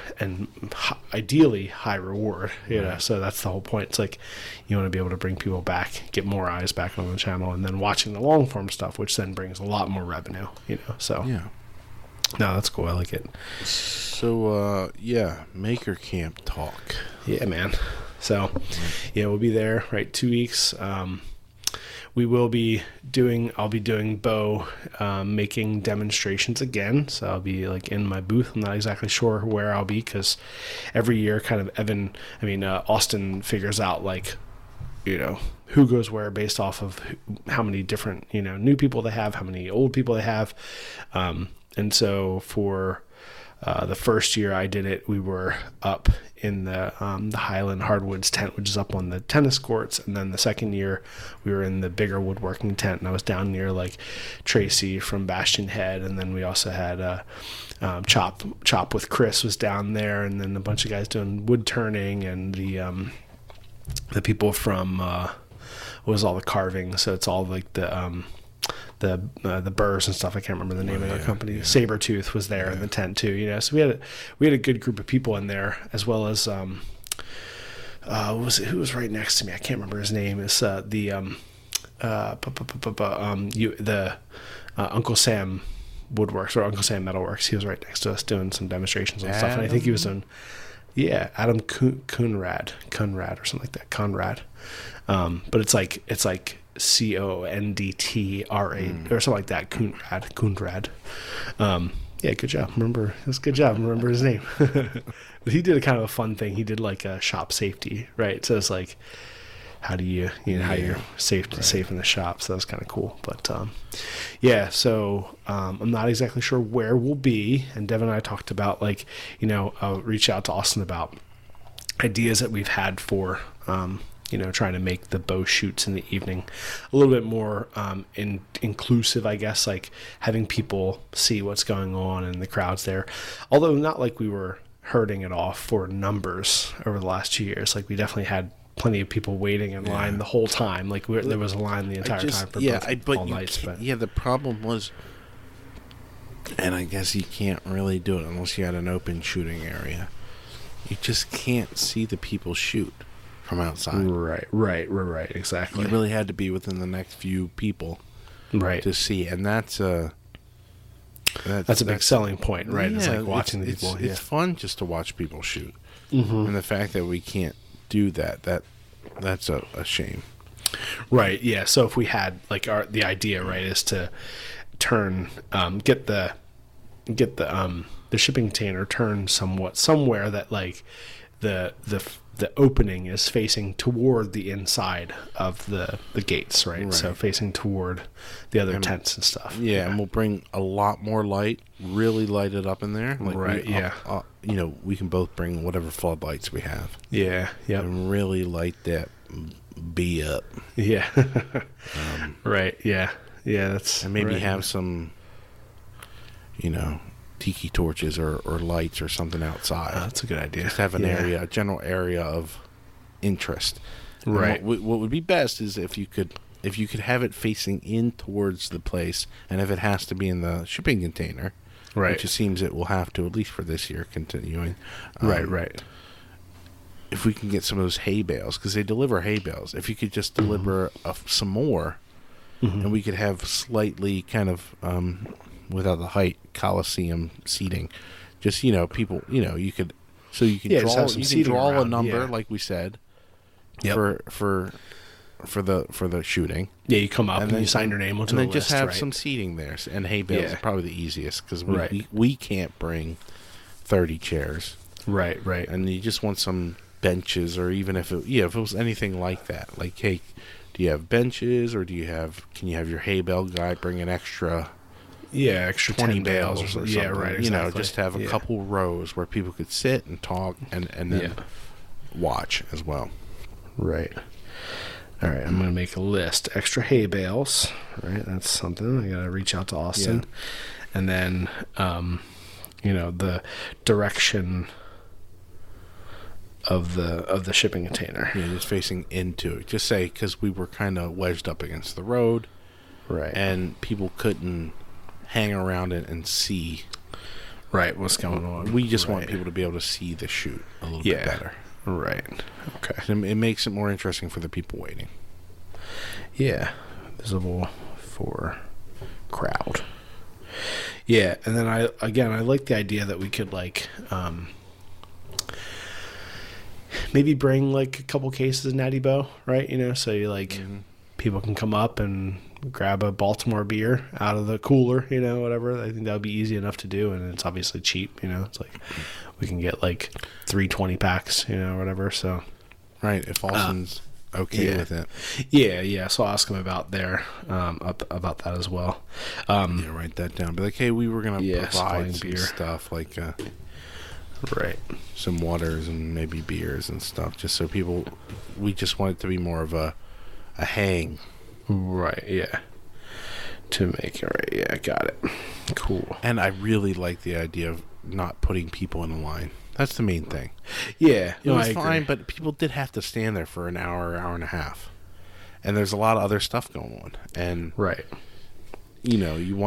Speaker 5: ideally high reward, you know, so that's the whole point. It's like you want to be able to bring people back, get more eyes back on the channel, and then watching the long form stuff, which then brings a lot more revenue, you know, so. Yeah. No, that's cool. I like it.
Speaker 6: So, Maker Camp talk.
Speaker 5: Yeah, man. So, we'll be there, right, 2 weeks. I'll be doing bow making demonstrations again. So I'll be like in my booth. I'm not exactly sure where I'll be because every year kind of Austin figures out like who goes where based off of how many different, new people they have, how many old people they have. And so for the first year I did it, we were up in the Highland Hardwoods tent, which is up on the tennis courts. And then the second year we were in the bigger woodworking tent, and I was down near like Tracy from Bastion Head. And then we also had Chop with Chris was down there, and then a bunch of guys doing wood turning, and the people from was all the carving. So it's all like the Burrs and stuff. I can't remember the name of the company. Yeah. Sabretooth was there in the tent too, so we had a good group of people in there, as well as who was right next to me? I can't remember his name. It's Uncle Sam Woodworks, or Uncle Sam Metalworks. He was right next to us doing some demonstrations and stuff, and I think he was doing Adam Kunrad or something like that. Conrad. But it's like Condtra or something like that. Kunrad. Yeah, good job. It was a good job. Remember his name. But he did a kind of a fun thing. He did like a shop safety, right? So it's like, how do you, how you're safe in the shop. So that was kind of cool. But so I'm not exactly sure where we'll be. And Devin and I talked about I'll reach out to Austin about ideas that we've had for trying to make the bow shoots in the evening a little bit more inclusive, I guess, like having people see what's going on in the crowds there. Although not like we were hurting it off for numbers over the last 2 years. Like we definitely had plenty of people waiting in line the whole time. Like there was a line the entire time for all nights. But
Speaker 6: the problem was, and I guess you can't really do it unless you had an open shooting area. You just can't see the people shoot from outside. Right. Exactly. You really had to be within the next few people,
Speaker 5: right,
Speaker 6: to see, and that's a
Speaker 5: big selling point, right? Yeah, it's like watching the people.
Speaker 6: It's fun just to watch people shoot, and the fact that we can't do that's a shame.
Speaker 5: Right. Yeah. So if we had the idea, right, is to turn get the shipping container turned somewhere that like the opening is facing toward the inside of the gates, right? So facing toward the other tents and stuff.
Speaker 6: Yeah, and we'll bring a lot more light, really light it up in there. We can both bring whatever floodlights we have.
Speaker 5: Yeah, yeah.
Speaker 6: And really light that B up.
Speaker 5: Yeah. Right, yeah. Yeah, that's...
Speaker 6: And maybe have some, tiki torches or lights or something outside.
Speaker 5: That's a good idea.
Speaker 6: Just have a general area of interest. Right. What would be best is if you could have it facing in towards the place, and if it has to be in the shipping container, right, which it seems it will have to, at least for this year, continuing.
Speaker 5: Right.
Speaker 6: If we can get some of those hay bales, because they deliver hay bales. If you could just deliver some more, and we could have slightly kind of without the height Coliseum seating, just people, you could draw a number like we said, for the shooting.
Speaker 5: Yeah, you come up and then you sign your name onto
Speaker 6: the
Speaker 5: list,
Speaker 6: and then just have some seating there, and hay bales is probably the easiest because we can't bring 30 chairs.
Speaker 5: Right,
Speaker 6: and you just want some benches, or even if it was anything like that, like, hey, do you have benches, or can you have your hay bale guy bring an extra?
Speaker 5: Yeah, extra
Speaker 6: 20 bales or something.
Speaker 5: Yeah, right. Exactly.
Speaker 6: Just have a couple rows where people could sit and talk and then watch as well.
Speaker 5: Right. All right, I'm going to make a list. Extra hay bales. Right, that's something. I got to reach out to Austin. Yeah. And then, the direction of the shipping container.
Speaker 6: Yeah, just facing into it. Just say, because we were kind of wedged up against the road.
Speaker 5: Right.
Speaker 6: And people couldn't hang around it and see
Speaker 5: what's going on.
Speaker 6: We just want people to be able to see the shoot a little bit better.
Speaker 5: Right. Okay.
Speaker 6: So it makes it more interesting for the people waiting.
Speaker 5: Yeah. Visible for crowd. Yeah, and then I like the idea that we could maybe bring a couple cases of Natty Boh, right? So you people can come up and grab a Baltimore beer out of the cooler, whatever. I think that would be easy enough to do, and it's obviously cheap, it's like we can get 3 20 packs, whatever. So
Speaker 6: right, if Austin's okay with it.
Speaker 5: Yeah. So I'll ask him about about that as well.
Speaker 6: Write that down. Be like, hey, we were gonna provide some
Speaker 5: beer
Speaker 6: stuff like
Speaker 5: right,
Speaker 6: some waters and maybe beers and stuff, just so people. We just want it to be more of a hang.
Speaker 5: Right. Yeah. To make it right. Yeah. Got it. Cool.
Speaker 6: And I really like the idea of not putting people in a line. That's the main thing.
Speaker 5: Yeah.
Speaker 6: It was fine, but people did have to stand there for an hour and a half. And there's a lot of other stuff going on. And
Speaker 5: right.
Speaker 6: You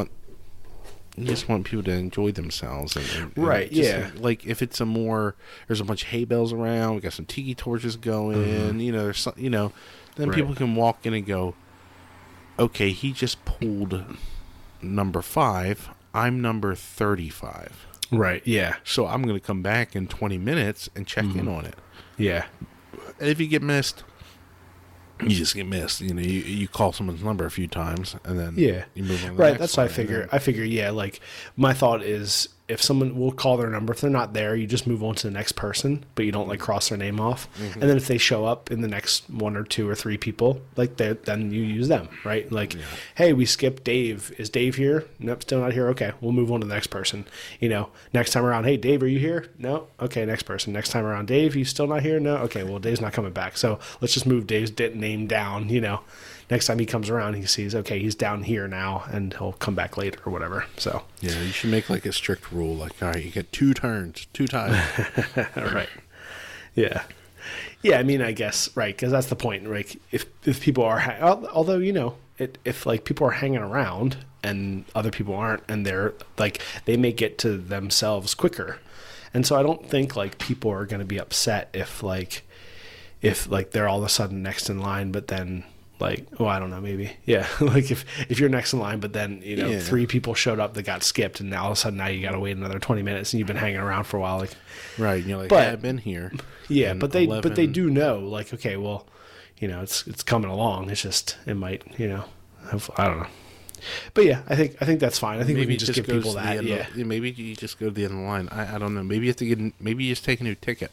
Speaker 6: just want people to enjoy themselves. And
Speaker 5: right, yeah.
Speaker 6: Like if it's there's a bunch of hay bales around, we got some tiki torches going, there's some, then people can walk in and go, okay, he just pulled number 5, I'm number 35.
Speaker 5: Right, yeah.
Speaker 6: So I'm going to come back in 20 minutes and check in on it.
Speaker 5: Yeah.
Speaker 6: And if you get missed, you just get missed. You call someone's number a few times and then you move on to the
Speaker 5: right,
Speaker 6: next
Speaker 5: that's what I
Speaker 6: line,
Speaker 5: figure. I figure, yeah, like my thought is if someone will call their number, if they're not there, you just move on to the next person, but you don't like cross their name off. And then if they show up in the next 1 or 2 or 3 people, like then you use them, right? Like, hey, we skipped Dave. Is Dave here? Nope, still not here. Okay, we'll move on to the next person. Next time around, hey, Dave, are you here? No. Okay, next person. Next time around, Dave, you still not here? No. Okay, well, Dave's not coming back. So let's just move Dave's name down, Next time he comes around, he sees, okay, he's down here now, and he'll come back later or whatever. So
Speaker 6: yeah, you should make like a strict rule, like, all right, you get 2 turns, 2 times.
Speaker 5: Right. Yeah. Yeah, I mean, I guess, right, because that's the point, right? If people are, although, if like people are hanging around and other people aren't, and they're like, they may get to themselves quicker. And so I don't think like people are going to be upset if they're all of a sudden next in line, but then like, I don't know, maybe. Yeah. Like if you're next in line, but then, 3 people showed up that got skipped and now all of a sudden now you got to wait another 20 minutes and you've been hanging around for a while. Like,
Speaker 6: right. And you're like, I've been here.
Speaker 5: Yeah. But they do know, like, okay, well, it's coming along. It's just, it might, I don't know. But yeah, I think that's fine. I think maybe we can just give people that. Yeah.
Speaker 6: Maybe you just go to the end of the line. I don't know. Maybe you just take a new ticket.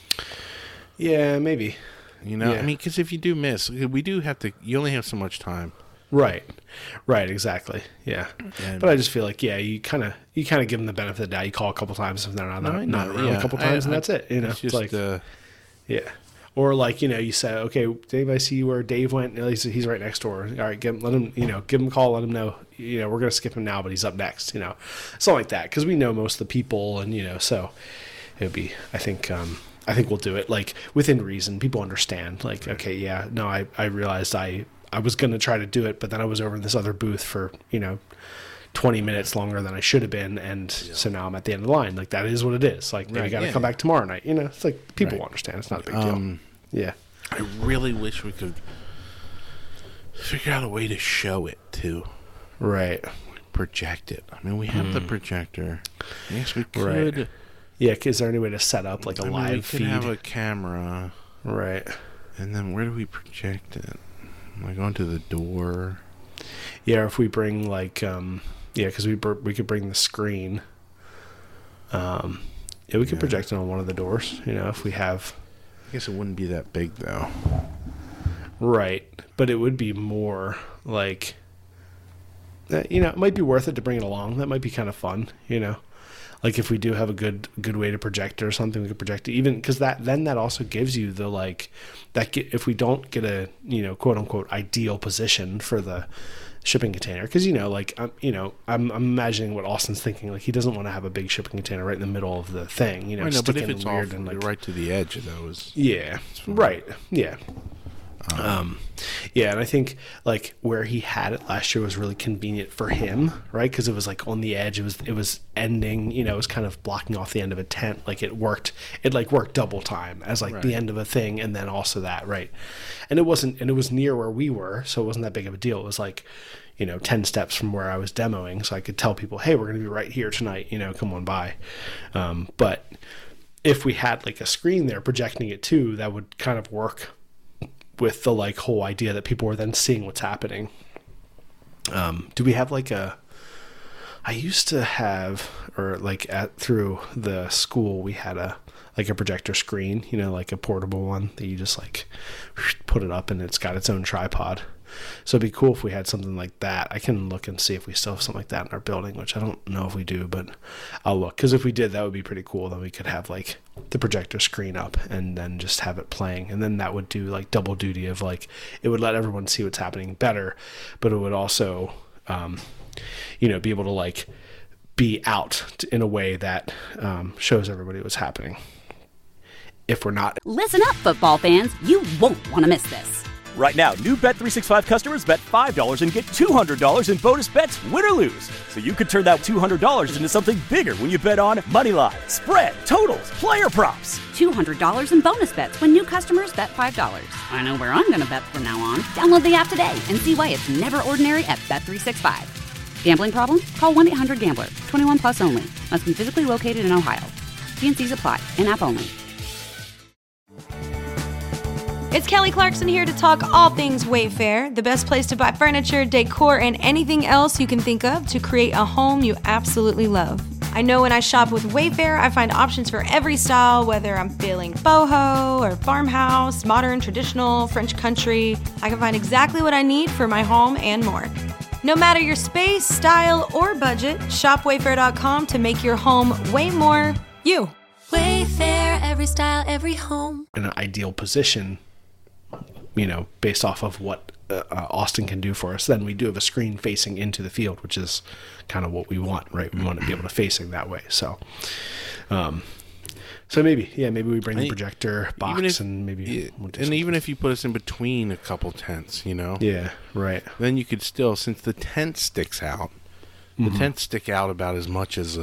Speaker 5: Yeah, maybe.
Speaker 6: I mean, because if you do miss, we do have to. You only have so much time.
Speaker 5: Right, exactly. Yeah, but I just feel like you kind of give them the benefit of the doubt. You call a couple times if they're not around a couple times, and that's it.
Speaker 6: It's just
Speaker 5: like or like you say, okay, Dave, I see where Dave went. At least he's right next door. All right, give him a call, let him know. We're gonna skip him now, but he's up next. Something like that, because we know most of the people, and so it would be. I think we'll do it like within reason. People understand. Like, okay, yeah, no, I realized I was going to try to do it, but then I was over in this other booth for 20 minutes longer than I should have been, and so now I'm at the end of the line. Like, that is what it is. Like, we got to come back tomorrow night. It's like people will understand. It's not a big deal. Yeah.
Speaker 6: I really wish we could figure out a way to show it too.
Speaker 5: Right.
Speaker 6: Project it. I mean, we have the projector. Yes, we could.
Speaker 5: Right. Yeah, is there any way to set up like a live feed?
Speaker 6: We could have a camera.
Speaker 5: Right.
Speaker 6: And then where do we project it? Like onto the door?
Speaker 5: Yeah, if we bring like, because we could bring the screen. We could project it on one of the doors, if we have.
Speaker 6: I guess it wouldn't be that big though.
Speaker 5: Right. But it would be more like, it might be worth it to bring it along. That might be kind of fun, Like if we do have a good way to project it or something, we could project it even because that also gives you the if we don't get a quote unquote ideal position for the shipping container, because I'm imagining what Austin's thinking. Like he doesn't want to have a big shipping container right in the middle of the thing.
Speaker 6: I know, but if it's weird and right to the edge of those,
Speaker 5: right, yeah. And I think like where he had it last year was really convenient for him, right? Because it was like on the edge. It was ending. It was kind of blocking off the end of a tent. Like it worked. It like worked double time as like the end of a thing, and then also that, right? And it was near where we were, so it wasn't that big of a deal. It was like 10 steps from where I was demoing, so I could tell people, hey, we're going to be right here tonight. Come on by. But if we had like a screen there projecting it too, that would kind of work with the like whole idea that people were then seeing what's happening. Do we have like I used to have, or like through the school, we had a projector screen, like a portable one that you just like put it up and it's got its own tripod. So it'd be cool if we had something like that. I can look and see if we still have something like that in our building, which I don't know if we do, but I'll look. Because if we did, that would be pretty cool. Then we could have like the projector screen up and then just have it playing. And then that would do like double duty of like, it would let everyone see what's happening better, but it would also, be able to like be out in a way that shows everybody what's happening. If we're not.
Speaker 1: Listen up, football fans. You won't want to miss this.
Speaker 2: Right now, new Bet365 customers bet $5 and get $200 in bonus bets, win or lose. So you could turn that $200 into something bigger when you bet on money line, spread, totals, player props.
Speaker 1: $200 in bonus bets when new customers bet $5. I know where I'm going to bet from now on. Download the app today and see why it's never ordinary at Bet365. Gambling problem? Call 1-800-GAMBLER. 21 plus only. Must be physically located in Ohio. T&Cs apply. In-app only.
Speaker 3: It's Kelly Clarkson here to talk all things Wayfair, the best place to buy furniture, decor, and anything else you can think of to create a home you absolutely love. I know when I shop with Wayfair, I find options for every style, whether I'm feeling boho or farmhouse, modern, traditional, French country. I can find exactly what I need for my home and more. No matter your space, style, or budget, shop Wayfair.com to make your home way more you.
Speaker 4: Wayfair, every style, every home.
Speaker 5: In an ideal position, based off of what Austin can do for us, then we do have a screen facing into the field, which is kind of what we want, right? We want to be able to facing that way. So, maybe we bring the projector box
Speaker 6: even if you put us in between a couple tents,
Speaker 5: Yeah, right.
Speaker 6: Then you could still, since the tent sticks out, the tents stick out about as much as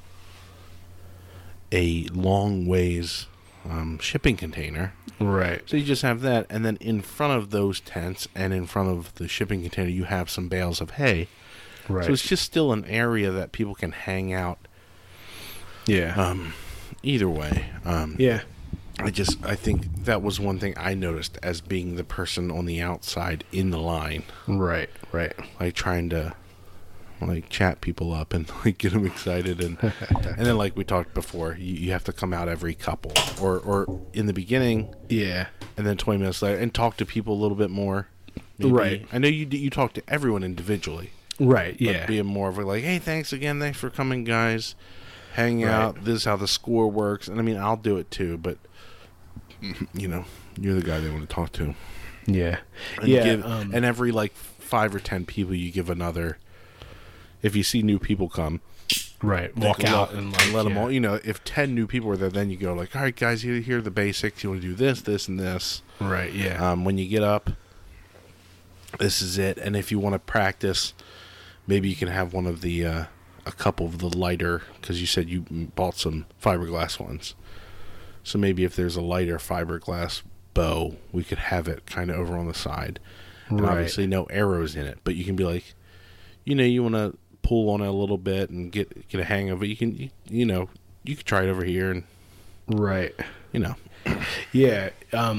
Speaker 6: a long ways shipping container.
Speaker 5: Right.
Speaker 6: So you just have that, and then in front of those tents and in front of the shipping container, you have some bales of hay.
Speaker 5: Right.
Speaker 6: So it's just still an area that people can hang out.
Speaker 5: Yeah.
Speaker 6: Either way.
Speaker 5: Yeah.
Speaker 6: I think that was one thing I noticed as being the person on the outside in the line.
Speaker 5: Right.
Speaker 6: Like trying to chat people up and get them excited, and then like we talked before, you have to come out every couple or in the beginning, and then 20 minutes later and talk to people a little bit more. Maybe.
Speaker 5: Right.
Speaker 6: I know you talk to everyone individually.
Speaker 5: Right. Yeah.
Speaker 6: Being more of hey, thanks for coming, guys. Hang out. This is how the score works, and I mean I'll do it too, but you're the guy they want to talk to.
Speaker 5: Yeah.
Speaker 6: And and every 5 or 10 people you give another. If you see new people come,
Speaker 5: right, walk out and
Speaker 6: let them all. If 10 new people are there, then you go all right, guys, here are the basics. You want to do this, this, and this.
Speaker 5: Right. Yeah.
Speaker 6: When you get up, this is it. And if you want to practice, maybe you can have one of the a couple of the lighter, because you said you bought some fiberglass ones. So maybe if there's a lighter fiberglass bow, we could have it kind of over on the side, and obviously no arrows in it. But you can be you want to pull on it a little bit and get a hang of it. You can you could try it over here and
Speaker 5: Yeah.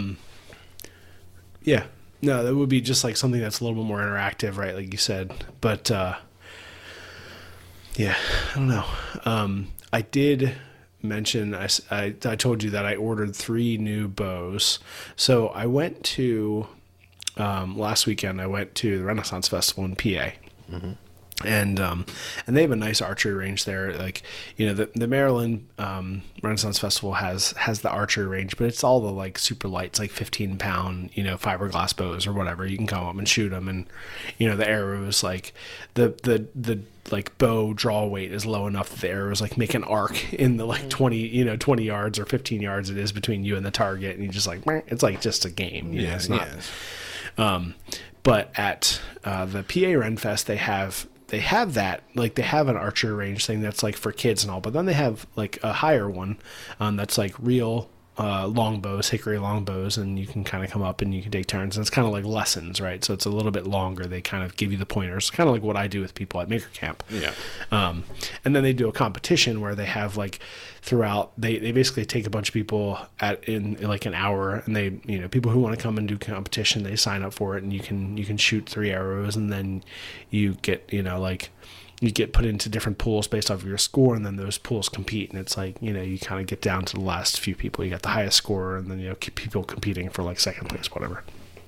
Speaker 5: Yeah. No, that would be just something that's a little bit more interactive, right? Like you said. But yeah, I don't know. I did mention I told you that I ordered 3 new bows. So I went to last weekend. I went to the Renaissance Festival in PA. Mm-hmm. And they have a nice archery range there. The Maryland Renaissance Festival has the archery range, but it's all the super lights, 15-pound fiberglass bows or whatever. You can come up and shoot them, and the arrows the bow draw weight is low enough that the arrows make an arc in the 20 yards or 15 yards it is between you and the target, and you just it's just a game. It's not. But at the PA Ren Fest, they have that, they have an archery range thing that's for kids and all, but then they have a higher one that's real longbows, hickory longbows, and you can kind of come up and you can take turns, and it's kind of like lessons, right? So it's a little bit longer. They kind of give you the pointers, kind of like what I do with people at Maker Camp.
Speaker 6: Yeah.
Speaker 5: And then they do a competition where they have throughout, they basically take a bunch of people in an hour, and they people who want to come and do competition, they sign up for it, and you can shoot 3 arrows, and then you get you get put into different pools based off of your score, and then those pools compete, and it's like, you kind of get down to the last few people. You got the highest score, and then keep people competing for like second place, whatever.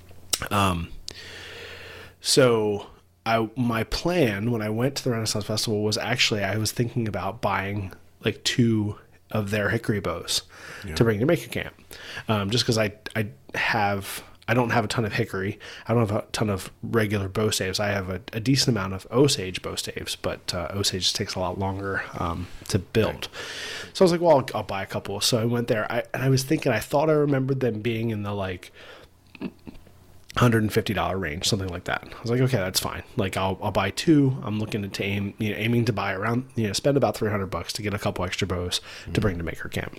Speaker 5: So my plan when I went to the Renaissance Festival was actually, I was thinking about buying like 2 of their hickory bows to bring to Maker Camp, just because I don't have a ton of hickory. I don't have a ton of regular bow staves. I have a decent amount of Osage bow staves, but Osage takes a lot longer to build. So I was like, well, I'll buy a couple. So I went there, and I was thinking, I thought I remembered them being in the like $150 range, something like that. I was like, okay, that's fine. Like I'll buy 2. I'm looking to aiming to buy around, spend about $300 to get a couple extra bows to bring to Maker Camp.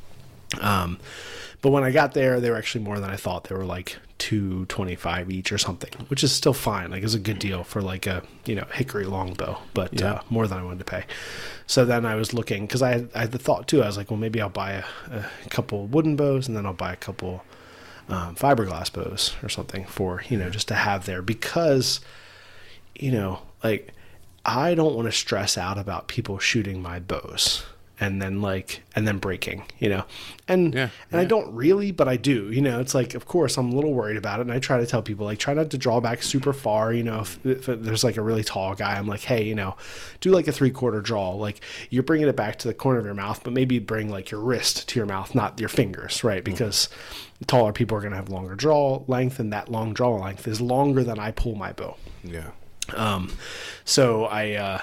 Speaker 5: But when I got there, they were actually more than I thought. They were like $225 each or something, which is still fine. Like it's a good deal for like a, hickory longbow, but more than I wanted to pay. So then I was looking, cause I had the thought too. I was like, well, maybe I'll buy a couple wooden bows, and then I'll buy a couple fiberglass bows or something for, just to have there, because, like I don't want to stress out about people shooting my bows and then breaking, and I don't really, but I do, it's like, of course I'm a little worried about it. And I try to tell people, like, try not to draw back super far. If there's like a really tall guy, I'm like, hey, do like a 3/4 draw. Like you're bringing it back to the corner of your mouth, but maybe bring like your wrist to your mouth, not your fingers. Right. Because taller people are going to have longer draw length, and that long draw length is longer than I pull my bow.
Speaker 6: Yeah.
Speaker 5: So I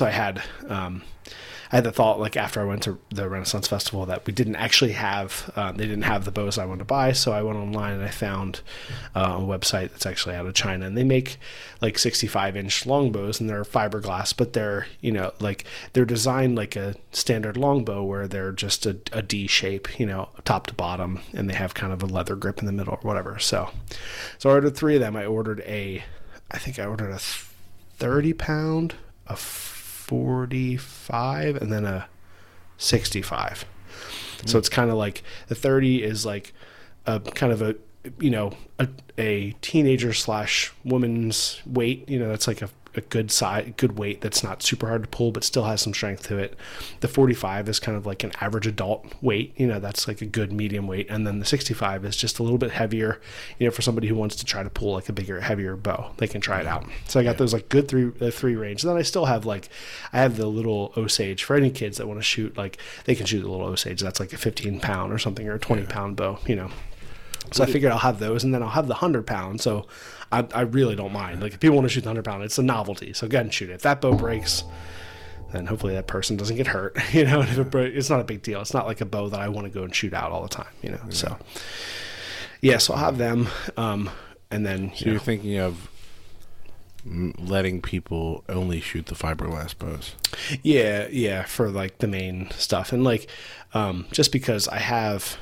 Speaker 5: had the thought, like after I went to the Renaissance Festival, that we didn't actually have, they didn't have the bows I wanted to buy. So I went online and I found a website that's actually out of China, and they make like 65-inch longbows, and they're fiberglass, but they're, they're designed like a standard longbow where they're just a D shape, top to bottom, and they have kind of a leather grip in the middle or whatever. So I ordered 3 of them. I ordered a 30-pound, a 45, and then a 65. So it's kind of like the 30 is like a kind of a teenager / woman's weight. That's like a good size, good weight that's not super hard to pull, but still has some strength to it. The 45 is kind of like an average adult weight. That's like a good medium weight. And then the 65 is just a little bit heavier, for somebody who wants to try to pull like a bigger, heavier bow. They can try it out. So I got those like good 3 range. And then I still have I have the little Osage for any kids that want to shoot. Like they can shoot the little Osage. That's like a 15-pound or something, or a 20-pound bow, So I figured I'll have those, and then I'll have the 100-pound. So I really don't mind. Like if people want to shoot the 100-pound, it's a novelty. So go ahead and shoot it. If that bow breaks, then hopefully that person doesn't get hurt. And if it's not a big deal. It's not like a bow that I want to go and shoot out all the time. So so I'll have them. And then
Speaker 6: you're thinking of letting people only shoot the fiberglass bows.
Speaker 5: Yeah, for like the main stuff, and like just because I have.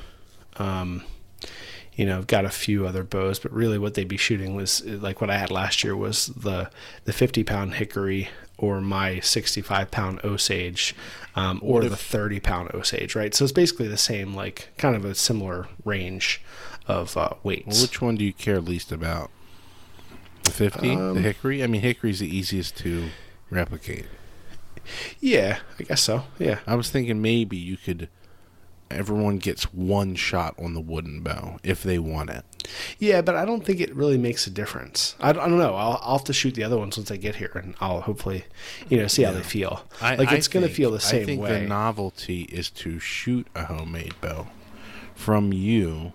Speaker 5: I've got a few other bows, but really what they'd be shooting was like what I had last year was the 50-pound hickory, or my 65-pound Osage, or the 30-pound Osage, right? So it's basically the same, like kind of a similar range of weights.
Speaker 6: Well, which one do you care least about? The 50? The hickory? I mean, hickory's the easiest to replicate.
Speaker 5: Yeah, I guess so. Yeah.
Speaker 6: I was thinking maybe you could... Everyone gets one shot on the wooden bow if they want it.
Speaker 5: Yeah, but I don't think it really makes a difference. I don't know. I'll have to shoot the other ones once I get here, and I'll hopefully, see how they feel. It's going to feel the same way.
Speaker 6: I think the novelty is to shoot a homemade bow from you.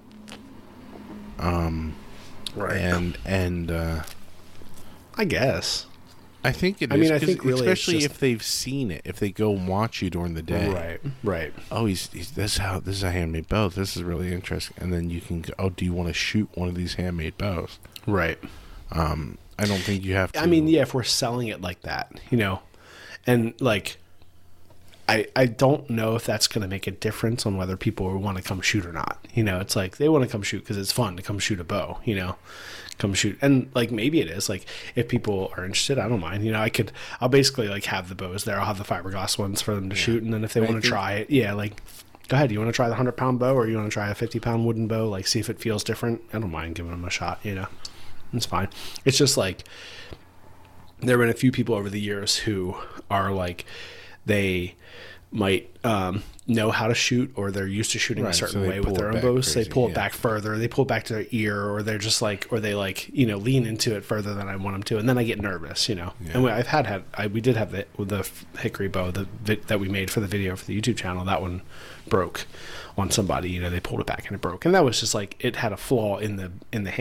Speaker 5: Right.
Speaker 6: And
Speaker 5: I guess.
Speaker 6: I think it is. I mean, I think really, especially if they've seen it, if they go and watch you during the day.
Speaker 5: Right.
Speaker 6: Oh, this is a handmade bow. This is really interesting. And then you can go, do you want to shoot one of these handmade bows?
Speaker 5: Right.
Speaker 6: I don't think you have to.
Speaker 5: I mean, yeah, if we're selling it like that, and like, I don't know if that's going to make a difference on whether people will want to come shoot or not. It's like they want to come shoot because it's fun to come shoot a bow, come shoot. And like, maybe it is like, if people are interested, I don't mind, I'll basically like have the bows there. I'll have the fiberglass ones for them to shoot. And then if they want to try it, like, go ahead. You want to try the 100-pound bow, or you want to try a 50-pound wooden bow? Like, see if it feels different. I don't mind giving them a shot, it's fine. It's just like, there have been a few people over the years who are like, they might know how to shoot, or they're used to shooting a certain way with their own bows. So they pull it back further. They pull it back to their ear, or they're just like, or they like, you know, lean into it further than I want them to, and then I get nervous, you know. Yeah. And we did have the hickory bow that we made for the video for the YouTube channel. That one broke on somebody. You know, they pulled it back and it broke, and that was just like, it had a flaw in the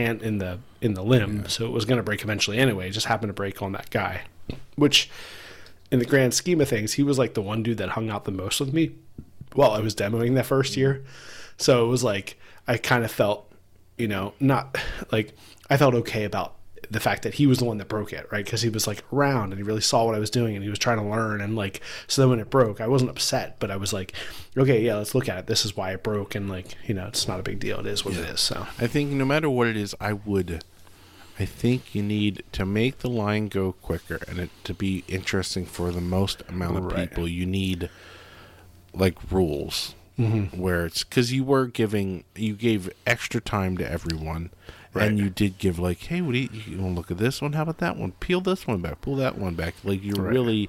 Speaker 5: limb, so it was going to break eventually anyway. It just happened to break on that guy, which, in the grand scheme of things, he was like the one dude that hung out the most with me while I was demoing that first year. So it was like, I kind of felt, you know, not like, I felt okay about the fact that he was the one that broke it, right? Because he was like around and he really saw what I was doing and he was trying to learn. And like, so then when it broke, I wasn't upset, but I was like, okay, yeah, let's look at it. This is why it broke. And like, you know, it's not a big deal. It is what it is. So
Speaker 6: I think no matter what it is, I think you need to make the line go quicker and it to be interesting for the most amount of people. You need like rules where it's, because you gave extra time to everyone, and you did give like, hey, what do you want to look at this one? How about that one? Peel this one back, pull that one back. Like you really,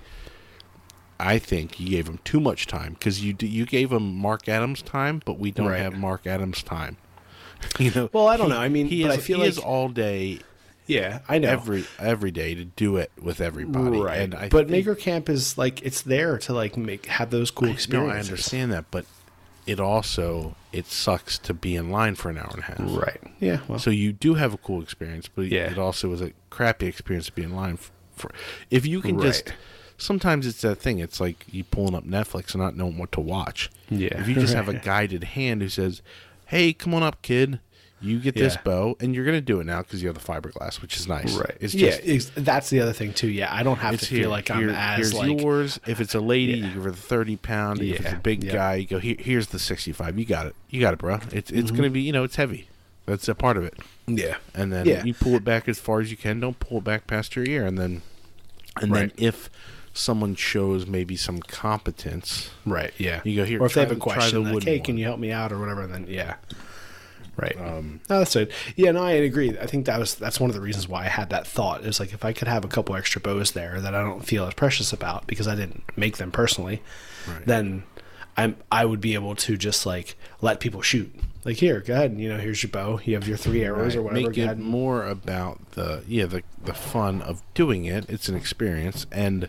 Speaker 6: I think you gave them too much time, because you gave them Mark Adams time, but we don't have Mark Adams time. You know.
Speaker 5: Well, I don't know. I mean,
Speaker 6: he is all day.
Speaker 5: Yeah, I know.
Speaker 6: Every day to do it with everybody.
Speaker 5: Right.
Speaker 6: And
Speaker 5: but Maker Camp is like, it's there to like have those cool experiences.
Speaker 6: No, I understand that, but it sucks to be in line for an hour and a half.
Speaker 5: Right. Yeah. Well.
Speaker 6: So you do have a cool experience, but it also was a crappy experience to be in line for. If you can just, sometimes it's that thing. It's like you pulling up Netflix and not knowing what to watch.
Speaker 5: Yeah.
Speaker 6: If you just have a guided hand who says, "Hey, come on up, kid. You get this bow," and you're going to do it now because you have the fiberglass, which is nice.
Speaker 5: Right. It's just, that's the other thing, too. Yeah, I don't have to feel like I'm
Speaker 6: here's
Speaker 5: like...
Speaker 6: yours. If it's a lady, you give her the 30-pound. If it's a big guy, you go, here's the 65. You got it. You got it, bro. It's going to be, you know, it's heavy. That's a part of it.
Speaker 5: Yeah.
Speaker 6: And then you pull it back as far as you can. Don't pull it back past your ear. And then if someone shows maybe some competence...
Speaker 5: Right, yeah.
Speaker 6: You go, here,
Speaker 5: or if they have a question, like, hey, can you help me out or whatever, then, Right. No, that's it. Yeah, no, I agree. I think that's one of the reasons why I had that thought. Is like, if I could have a couple extra bows there that I don't feel as precious about because I didn't make them personally, then I would be able to just like let people shoot. Like, here, go ahead. You know, here's your bow. You have your 3 arrows or whatever.
Speaker 6: Make it more about the fun of doing it. It's an experience, and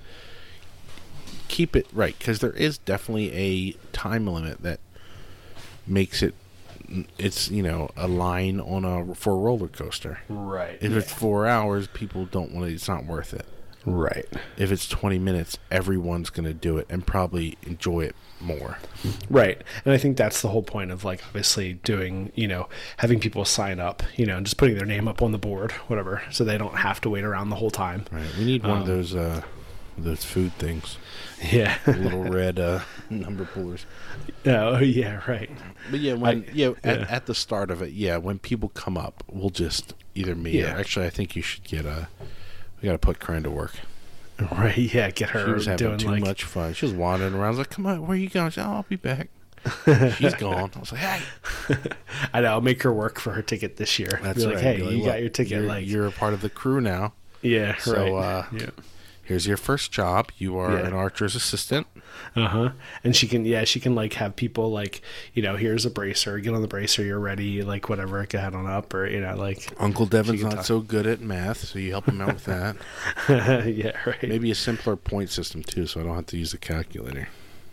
Speaker 6: keep it right, because there is definitely a time limit that makes it. It's, you know, a line for a roller coaster.
Speaker 5: Right.
Speaker 6: If it's 4 hours, people don't want to. It's not worth it.
Speaker 5: Right.
Speaker 6: If it's 20 minutes, everyone's going to do it and probably enjoy it more.
Speaker 5: Right. And I think that's the whole point of, like, obviously doing, you know, having people sign up, you know, and just putting their name up on the board, whatever, so they don't have to wait around the whole time.
Speaker 6: Right. We need one of those food things.
Speaker 5: Yeah.
Speaker 6: Little red number pullers.
Speaker 5: Oh, yeah, right.
Speaker 6: But at the start of it, when people come up, we'll just either me or actually I think you should get we got to put Corinne to work.
Speaker 5: Right, yeah, get her.
Speaker 6: She was having too much fun. She was wandering around. I was like, come on, where are you going? She said, I'll be back. She's gone. I was like, hey.
Speaker 5: I know, I'll make her work for her ticket this year.
Speaker 6: That's
Speaker 5: right. Like, hey, you got your ticket.
Speaker 6: You're a part of the crew now.
Speaker 5: Yeah,
Speaker 6: so,
Speaker 5: right.
Speaker 6: Here's your first job. You are an archer's assistant.
Speaker 5: And she can like have people like, you know, here's a bracer, get on the bracer, you're ready, like whatever, go ahead on up, or, you know, like
Speaker 6: Uncle Devin's not so good at math, so you help him out with that.
Speaker 5: Yeah, right.
Speaker 6: Maybe a simpler point system too, so I don't have to use a calculator.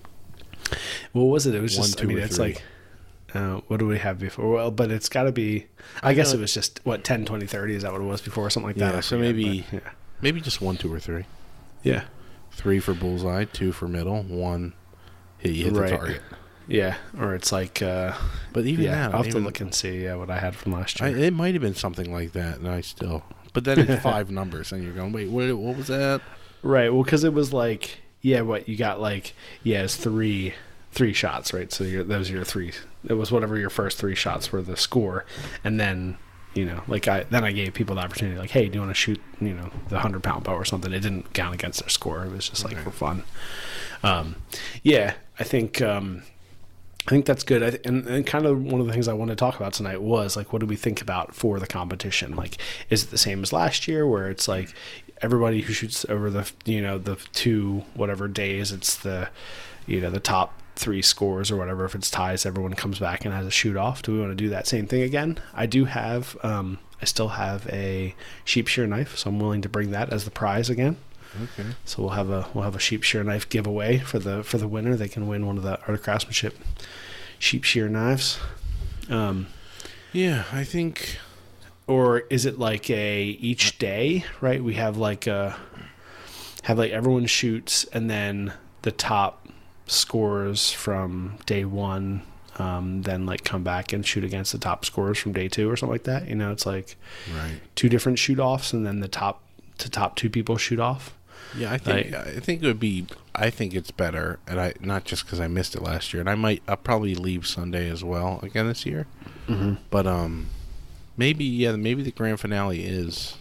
Speaker 5: What was it? It was
Speaker 6: 1,
Speaker 5: just,
Speaker 6: 2,
Speaker 5: I mean, it's
Speaker 6: 3.
Speaker 5: like, what do we have before? Well, but it's got to be, I guess it was just, 10, 20, 30, is that what it was before, or something like that?
Speaker 6: Yeah, so maybe just 1, 2, or 3.
Speaker 5: Yeah.
Speaker 6: 3 for bullseye, 2 for middle, 1 you hit the target.
Speaker 5: Yeah, or it's like,
Speaker 6: but even that,
Speaker 5: I'll have to look and see what I had from last year.
Speaker 6: It might have been something like that, and but then it's 5 numbers, and you're going, wait, what was that?
Speaker 5: Right, well, because it was like, what you got, like, it's 3 shots, right? So those are your 3. It was whatever your first 3 shots were the score, and then, you know, like I gave people the opportunity, like, hey, do you want to shoot, you know, the 100-pound bow or something? It didn't count against their score. It was just like for fun. I think I think that's good. And kind of one of the things I wanted to talk about tonight was like, what do we think about for the competition? Like, is it the same as last year where it's like everybody who shoots over the, the 2 whatever days, it's the, the top 3 scores or whatever. If it's ties, everyone comes back and has a shoot off. Do we want to do that same thing again? I do have, I still have a sheep shear knife, so I'm willing to bring that as the prize again.
Speaker 6: Okay.
Speaker 5: So we'll have a sheep shear knife giveaway for the winner. They can win one of the Art of Craftsmanship sheep shear knives.
Speaker 6: Yeah, I think.
Speaker 5: Or is it like each day, right? We have everyone shoots, and then the top scores from day 1, then like come back and shoot against the top scores from day 2 or something like that. It's like
Speaker 6: right.
Speaker 5: 2 different shoot offs, and then the top 2 people shoot off.
Speaker 6: Yeah, I think it would be. I think it's better, and not just because I missed it last year, and I'll probably leave Sunday as well again this year.
Speaker 5: Mm-hmm.
Speaker 6: But maybe the grand finale is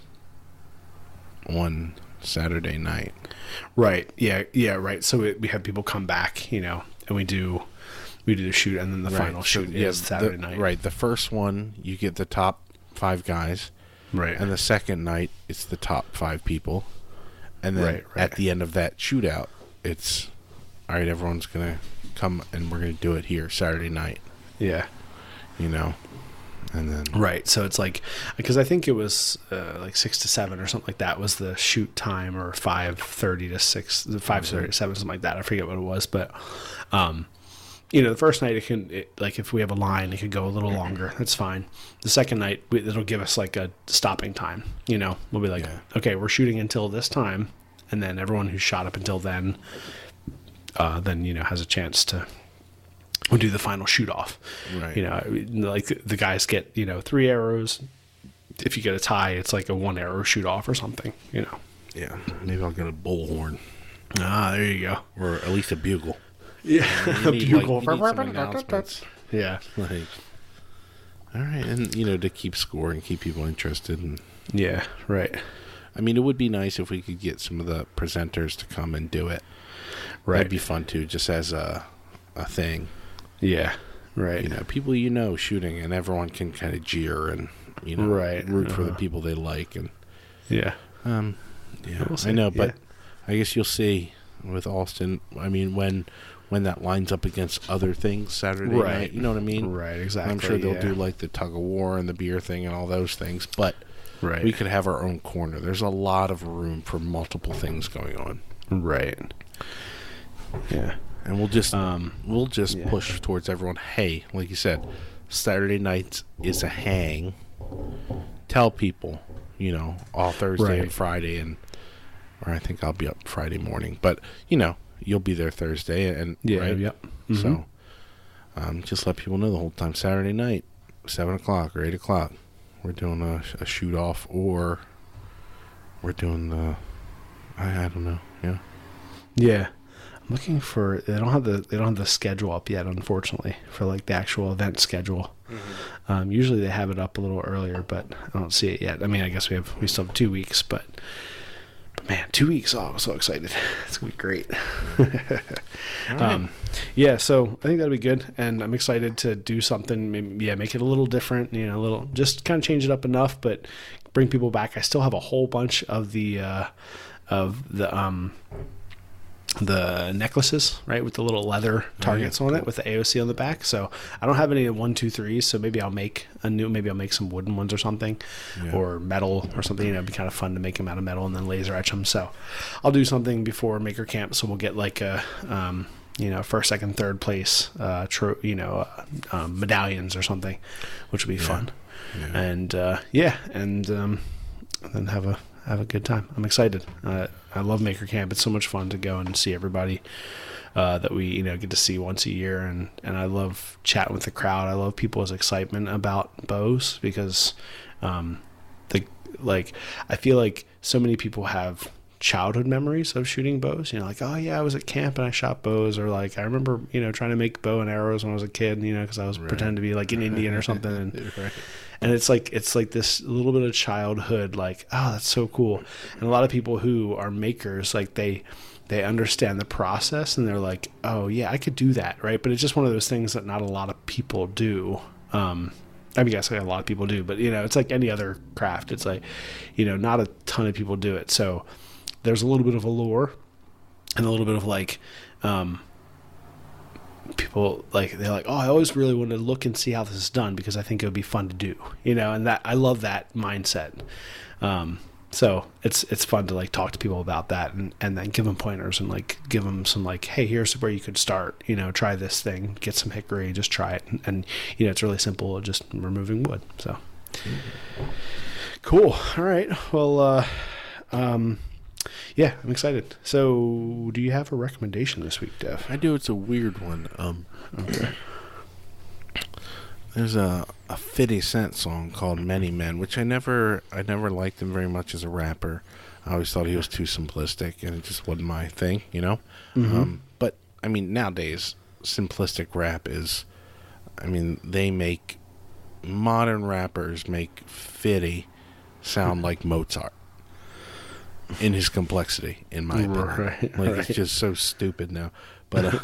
Speaker 6: on Saturday night.
Speaker 5: Right. Yeah. Right. So we have people come back, and we do the shoot, and then the final shoot is Saturday night.
Speaker 6: Right. The first one you get the top 5 guys.
Speaker 5: Right.
Speaker 6: And the second night it's the top 5 people. And then at the end of that shootout, it's all right, everyone's going to come and we're going to do it here Saturday night.
Speaker 5: Yeah.
Speaker 6: And then
Speaker 5: right. So it's like, because I think it was like 6 to 7 or something like that was the shoot time, or 5:30 to 6, 5:30 to 7, something like that. I forget what it was, but the first night like if we have a line, it could go a little longer. That's fine. The second night, it'll give us like a stopping time. We'll be like, okay, we're shooting until this time, and then everyone who's shot up until then has a chance to do the final shoot off.
Speaker 6: Right.
Speaker 5: Like the guys get 3 arrows. If you get a tie, it's like a 1 arrow shoot off or something.
Speaker 6: Yeah, maybe I'll get a bullhorn.
Speaker 5: There you go,
Speaker 6: or at least a bugle.
Speaker 5: Yeah, a bugle.
Speaker 6: Yeah. Like, all right, and to keep score and keep people interested. And
Speaker 5: yeah, right.
Speaker 6: I mean, it would be nice if we could get some of the presenters to come and do it. Right, that'd be fun too, just as a thing.
Speaker 5: Yeah, right.
Speaker 6: People shooting, and everyone can kind of jeer and root for the people they like, and
Speaker 5: yeah,
Speaker 6: we'll see. I know, but I guess you'll see with Austin. I mean, when that lines up against other things Saturday night, you know what I mean?
Speaker 5: Right, exactly.
Speaker 6: I'm sure they'll do like the tug of war and the beer thing and all those things, but we could have our own corner. There's a lot of room for multiple things going on.
Speaker 5: Right. Yeah.
Speaker 6: And we'll just push towards everyone. Hey, like you said, Saturday night is a hang. Tell people, all Thursday and Friday, or I think I'll be up Friday morning, but you'll be there Thursday, and right?
Speaker 5: Yep. Mm-hmm.
Speaker 6: So, just let people know the whole time. Saturday night, 7:00 or 8:00, we're doing a shoot off, or we're doing the, I don't know,
Speaker 5: yeah. I'm looking for. They don't have the schedule up yet, unfortunately, for like the actual event schedule. Mm-hmm. Usually they have it up a little earlier, but I don't see it yet. I mean, I guess we still have 2 weeks, but man, 2 weeks. Oh, I'm so excited. It's going to be great. Right. So I think that'll be good. And I'm excited to do something, make it a little different, just kind of change it up enough, but bring people back. I still have a whole bunch of the necklaces, right, with the little leather targets on it with the AOC on the back. So I don't have any 1, 2, 3s. So maybe I'll make some wooden ones or something, or metal or something. It'd be kind of fun to make them out of metal and then laser etch them. So I'll do something before Maker Camp. So we'll get like a, first, second, third place, medallions or something, which will be fun. Yeah. And then have a good time. I'm excited. I love Maker Camp. It's so much fun to go and see everybody that we get to see once a year, and I love chatting with the crowd. I love people's excitement about bows because I feel like so many people have childhood memories of shooting bows. Like, oh yeah, I was at camp and I shot bows, or like I remember trying to make bow and arrows when I was a kid, because I was pretending to be like an Indian or something, and and it's like this little bit of childhood, like, oh, that's so cool. And a lot of people who are makers, like they they understand the process and they're like, oh yeah, I could do that, right? But it's just one of those things that not a lot of people do. I mean, I guess a lot of people do, but it's like any other craft. It's like, not a ton of people do it. So there's a little bit of allure and a little bit of like, people like, they're like, oh, I always really want to look and see how this is done because I think it would be fun to do, and that I love that mindset. So it's fun to like talk to people about that and then give them pointers and like give them some like, hey, here's where you could start, try this thing, get some hickory, just try it. And it's really simple, just removing wood. So cool. All right. Well, yeah, I'm excited. So do you have a recommendation this week, Dev?
Speaker 6: I do. It's a weird one. Okay. There's a 50 Cent song called Many Men, which I never liked him very much as a rapper. I always thought he was too simplistic, and it just wasn't my thing, Mm-hmm. But, I mean, nowadays, simplistic rap is, modern rappers make 50 sound like Mozart in his complexity, in my opinion. Right. It's just so stupid now. But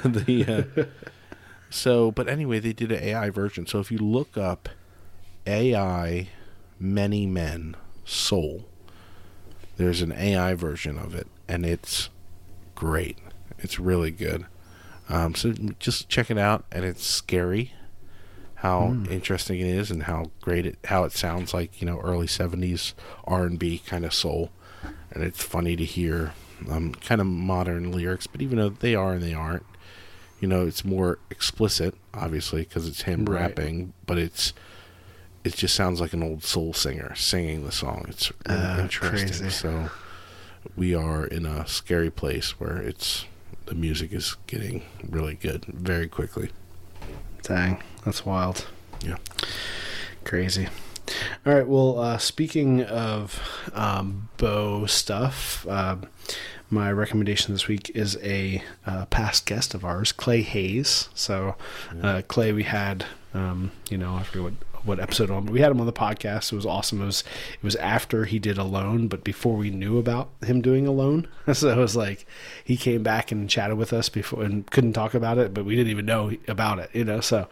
Speaker 6: but anyway, they did an AI version. So if you look up AI Many Men Soul, there's an AI version of it, and it's great. It's really good. So just check it out, and it's scary how interesting it is and how great how it sounds like, early 70s R&B kind of soul. And it's funny to hear kind of modern lyrics, but even though they are and they aren't, it's more explicit, obviously, because it's him rapping, but it just sounds like an old soul singer singing the song. It's really interesting. Crazy. So we are in a scary place where the music is getting really good very quickly.
Speaker 5: Dang, that's wild.
Speaker 6: Yeah.
Speaker 5: Crazy. All right, well, speaking of bow stuff, my recommendation this week is a past guest of ours, Clay Hayes. So Clay, we had, I forget what episode on, but we had him on the podcast. It was awesome. It was after he did Alone, but before we knew about him doing Alone. So it was like he came back and chatted with us before and couldn't talk about it, but we didn't even know about it, so,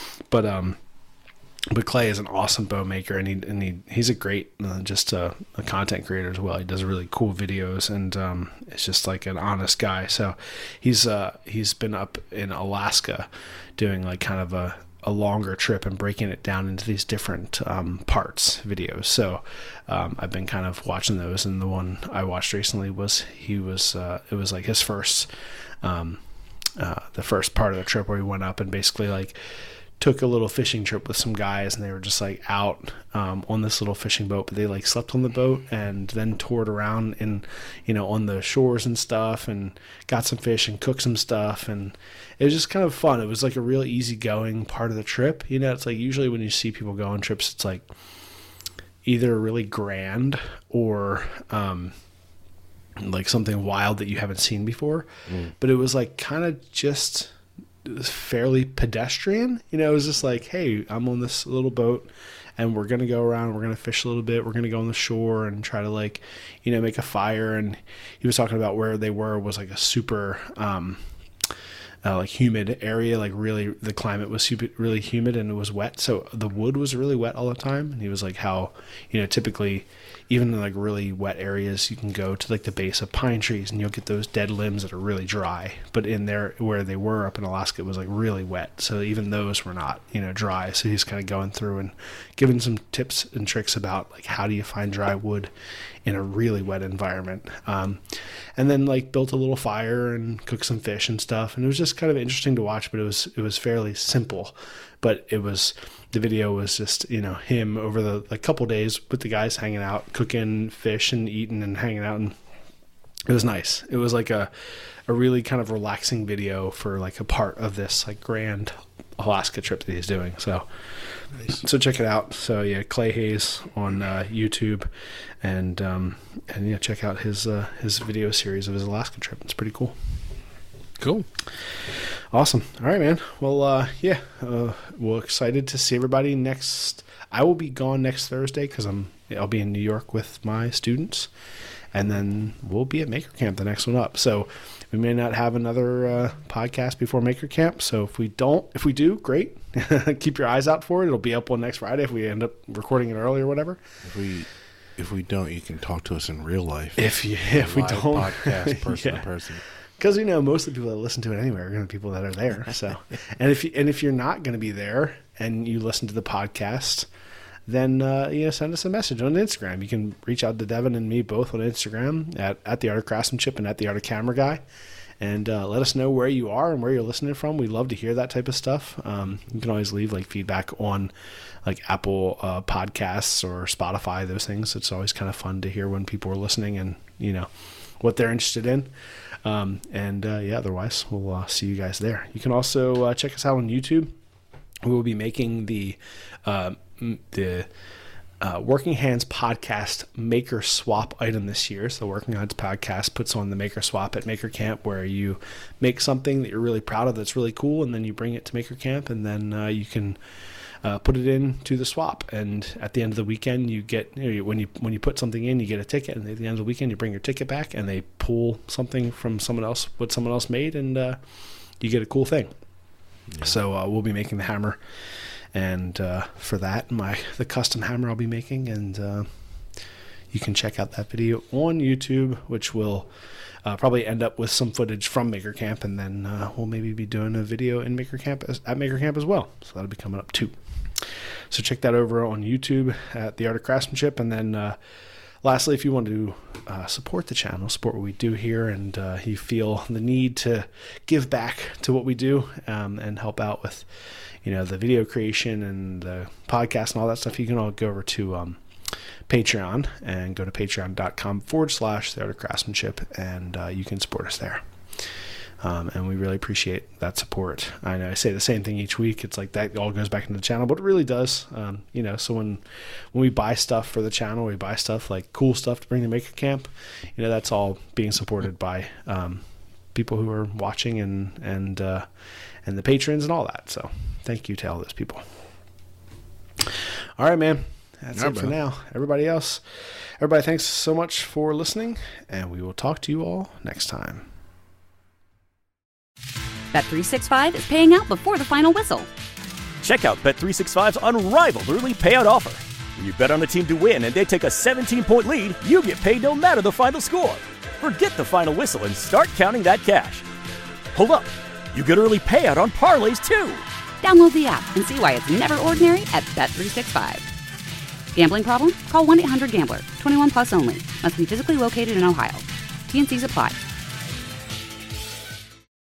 Speaker 5: but Clay is an awesome bow maker, and he's a great just a content creator as well. He does really cool videos, and it's just like an honest guy. So he's been up in Alaska doing like kind of a longer trip and breaking it down into these different parts videos. So I've been kind of watching those, and the one I watched recently it was like his first the first part of the trip where he went up and basically like took a little fishing trip with some guys, and they were just like out on this little fishing boat, but they like slept on the boat and then toured around in, on the shores and stuff, and got some fish and cooked some stuff, and it was just kind of fun. It was like a real easygoing part of the trip. It's like usually when you see people go on trips, it's like either really grand or like something wild that you haven't seen before. But it was like kind of just fairly pedestrian. It was just like, hey, I'm on this little boat and we're going to go around, we're going to fish a little bit, we're going to go on the shore and try to like, make a fire. And he was talking about where they were was like a super like humid area, like really the climate was really humid and it was wet, so the wood was really wet all the time. And he was like how typically even in like really wet areas you can go to like the base of pine trees and you'll get those dead limbs that are really dry, but in there where they were up in Alaska it was like really wet, so even those were not dry. So he's kind of going through and giving some tips and tricks about like how do you find dry wood in a really wet environment, and then like built a little fire and cooked some fish and stuff, and it was just kind of interesting to watch. But it was fairly simple, but the video was just him over the couple days with the guys hanging out, cooking fish and eating and hanging out, and it was nice. It was like a really kind of relaxing video for like a part of this like grand Alaska trip that he's doing. So nice. So check it out. So yeah, Clay Hayes on YouTube, and yeah, check out his video series of his Alaska trip. It's pretty cool.
Speaker 6: Cool.
Speaker 5: Awesome. All right, man. Well, yeah, we're excited to see everybody next. I will be gone next Thursday because I'll be in New York with my students, and then we'll be at Maker Camp the next one up. So we may not have another podcast before Maker Camp. So if we do, great. Keep your eyes out for it. It'll be up on next Friday if we end up recording it early or whatever.
Speaker 6: If we don't, you can talk to us in real life.
Speaker 5: If we don't,
Speaker 6: podcast person to person.
Speaker 5: Because most of the people that listen to it anyway are going to be people that are there. So, and if you're not going to be there and you listen to the podcast, then send us a message on Instagram. You can reach out to Devin and me both on Instagram at the Art of Craftsmanship and at the Art of Camera Guy, and let us know where you are and where you're listening from. We love to hear that type of stuff. You can always leave feedback on Apple Podcasts or Spotify, those things. It's always kind of fun to hear when people are listening and what they're interested in. Otherwise we'll see you guys there. You can also check us out on YouTube. We will be making the Working Hands Podcast Maker Swap item this year. So the Working Hands Podcast puts on the Maker Swap at Maker Camp, where you make something that you're really proud of that's really cool, and then you bring it to Maker Camp, and then you can put it into the swap. And at the end of the weekend, you get when you put something in, you get a ticket, and at the end of the weekend, you bring your ticket back, and they pull something from someone else, what someone else made, and you get a cool thing. Yeah. So we'll be making the hammer. And for that, the custom hammer I'll be making, and you can check out that video on YouTube, which will probably end up with some footage from Maker Camp, and then we'll maybe be doing a video in Maker Camp at Maker Camp as well. So that'll be coming up too. So check that over on YouTube at The Art of Craftsmanship, and then lastly, if you want to support the channel, support what we do here, and you feel the need to give back to what we do and help out with the video creation and the podcast and all that stuff, you can all go over to Patreon and go to patreon.com/The Art of Craftsmanship, and you can support us there. And we really appreciate that support. I know I say the same thing each week. It's like that all goes back into the channel, but it really does. So when we buy stuff for the channel, we buy stuff like cool stuff to bring to Maker Camp. That's all being supported by people who are watching and the patrons and all that. So thank you to all those people. All right, man. That's it for now. Everybody, thanks so much for listening, and we will talk to you all next time.
Speaker 1: Bet365 is paying out before the final whistle.
Speaker 2: Check out Bet365's unrivaled early payout offer. When you bet on a team to win and they take a 17-point lead, you get paid no matter the final score. Forget the final whistle and start counting that cash. Hold up. You get early payout on parlays too.
Speaker 1: Download the app and see why it's never ordinary at Bet365. Gambling problem? Call 1-800-GAMBLER. 21 plus only. Must be physically located in Ohio. T&Cs apply.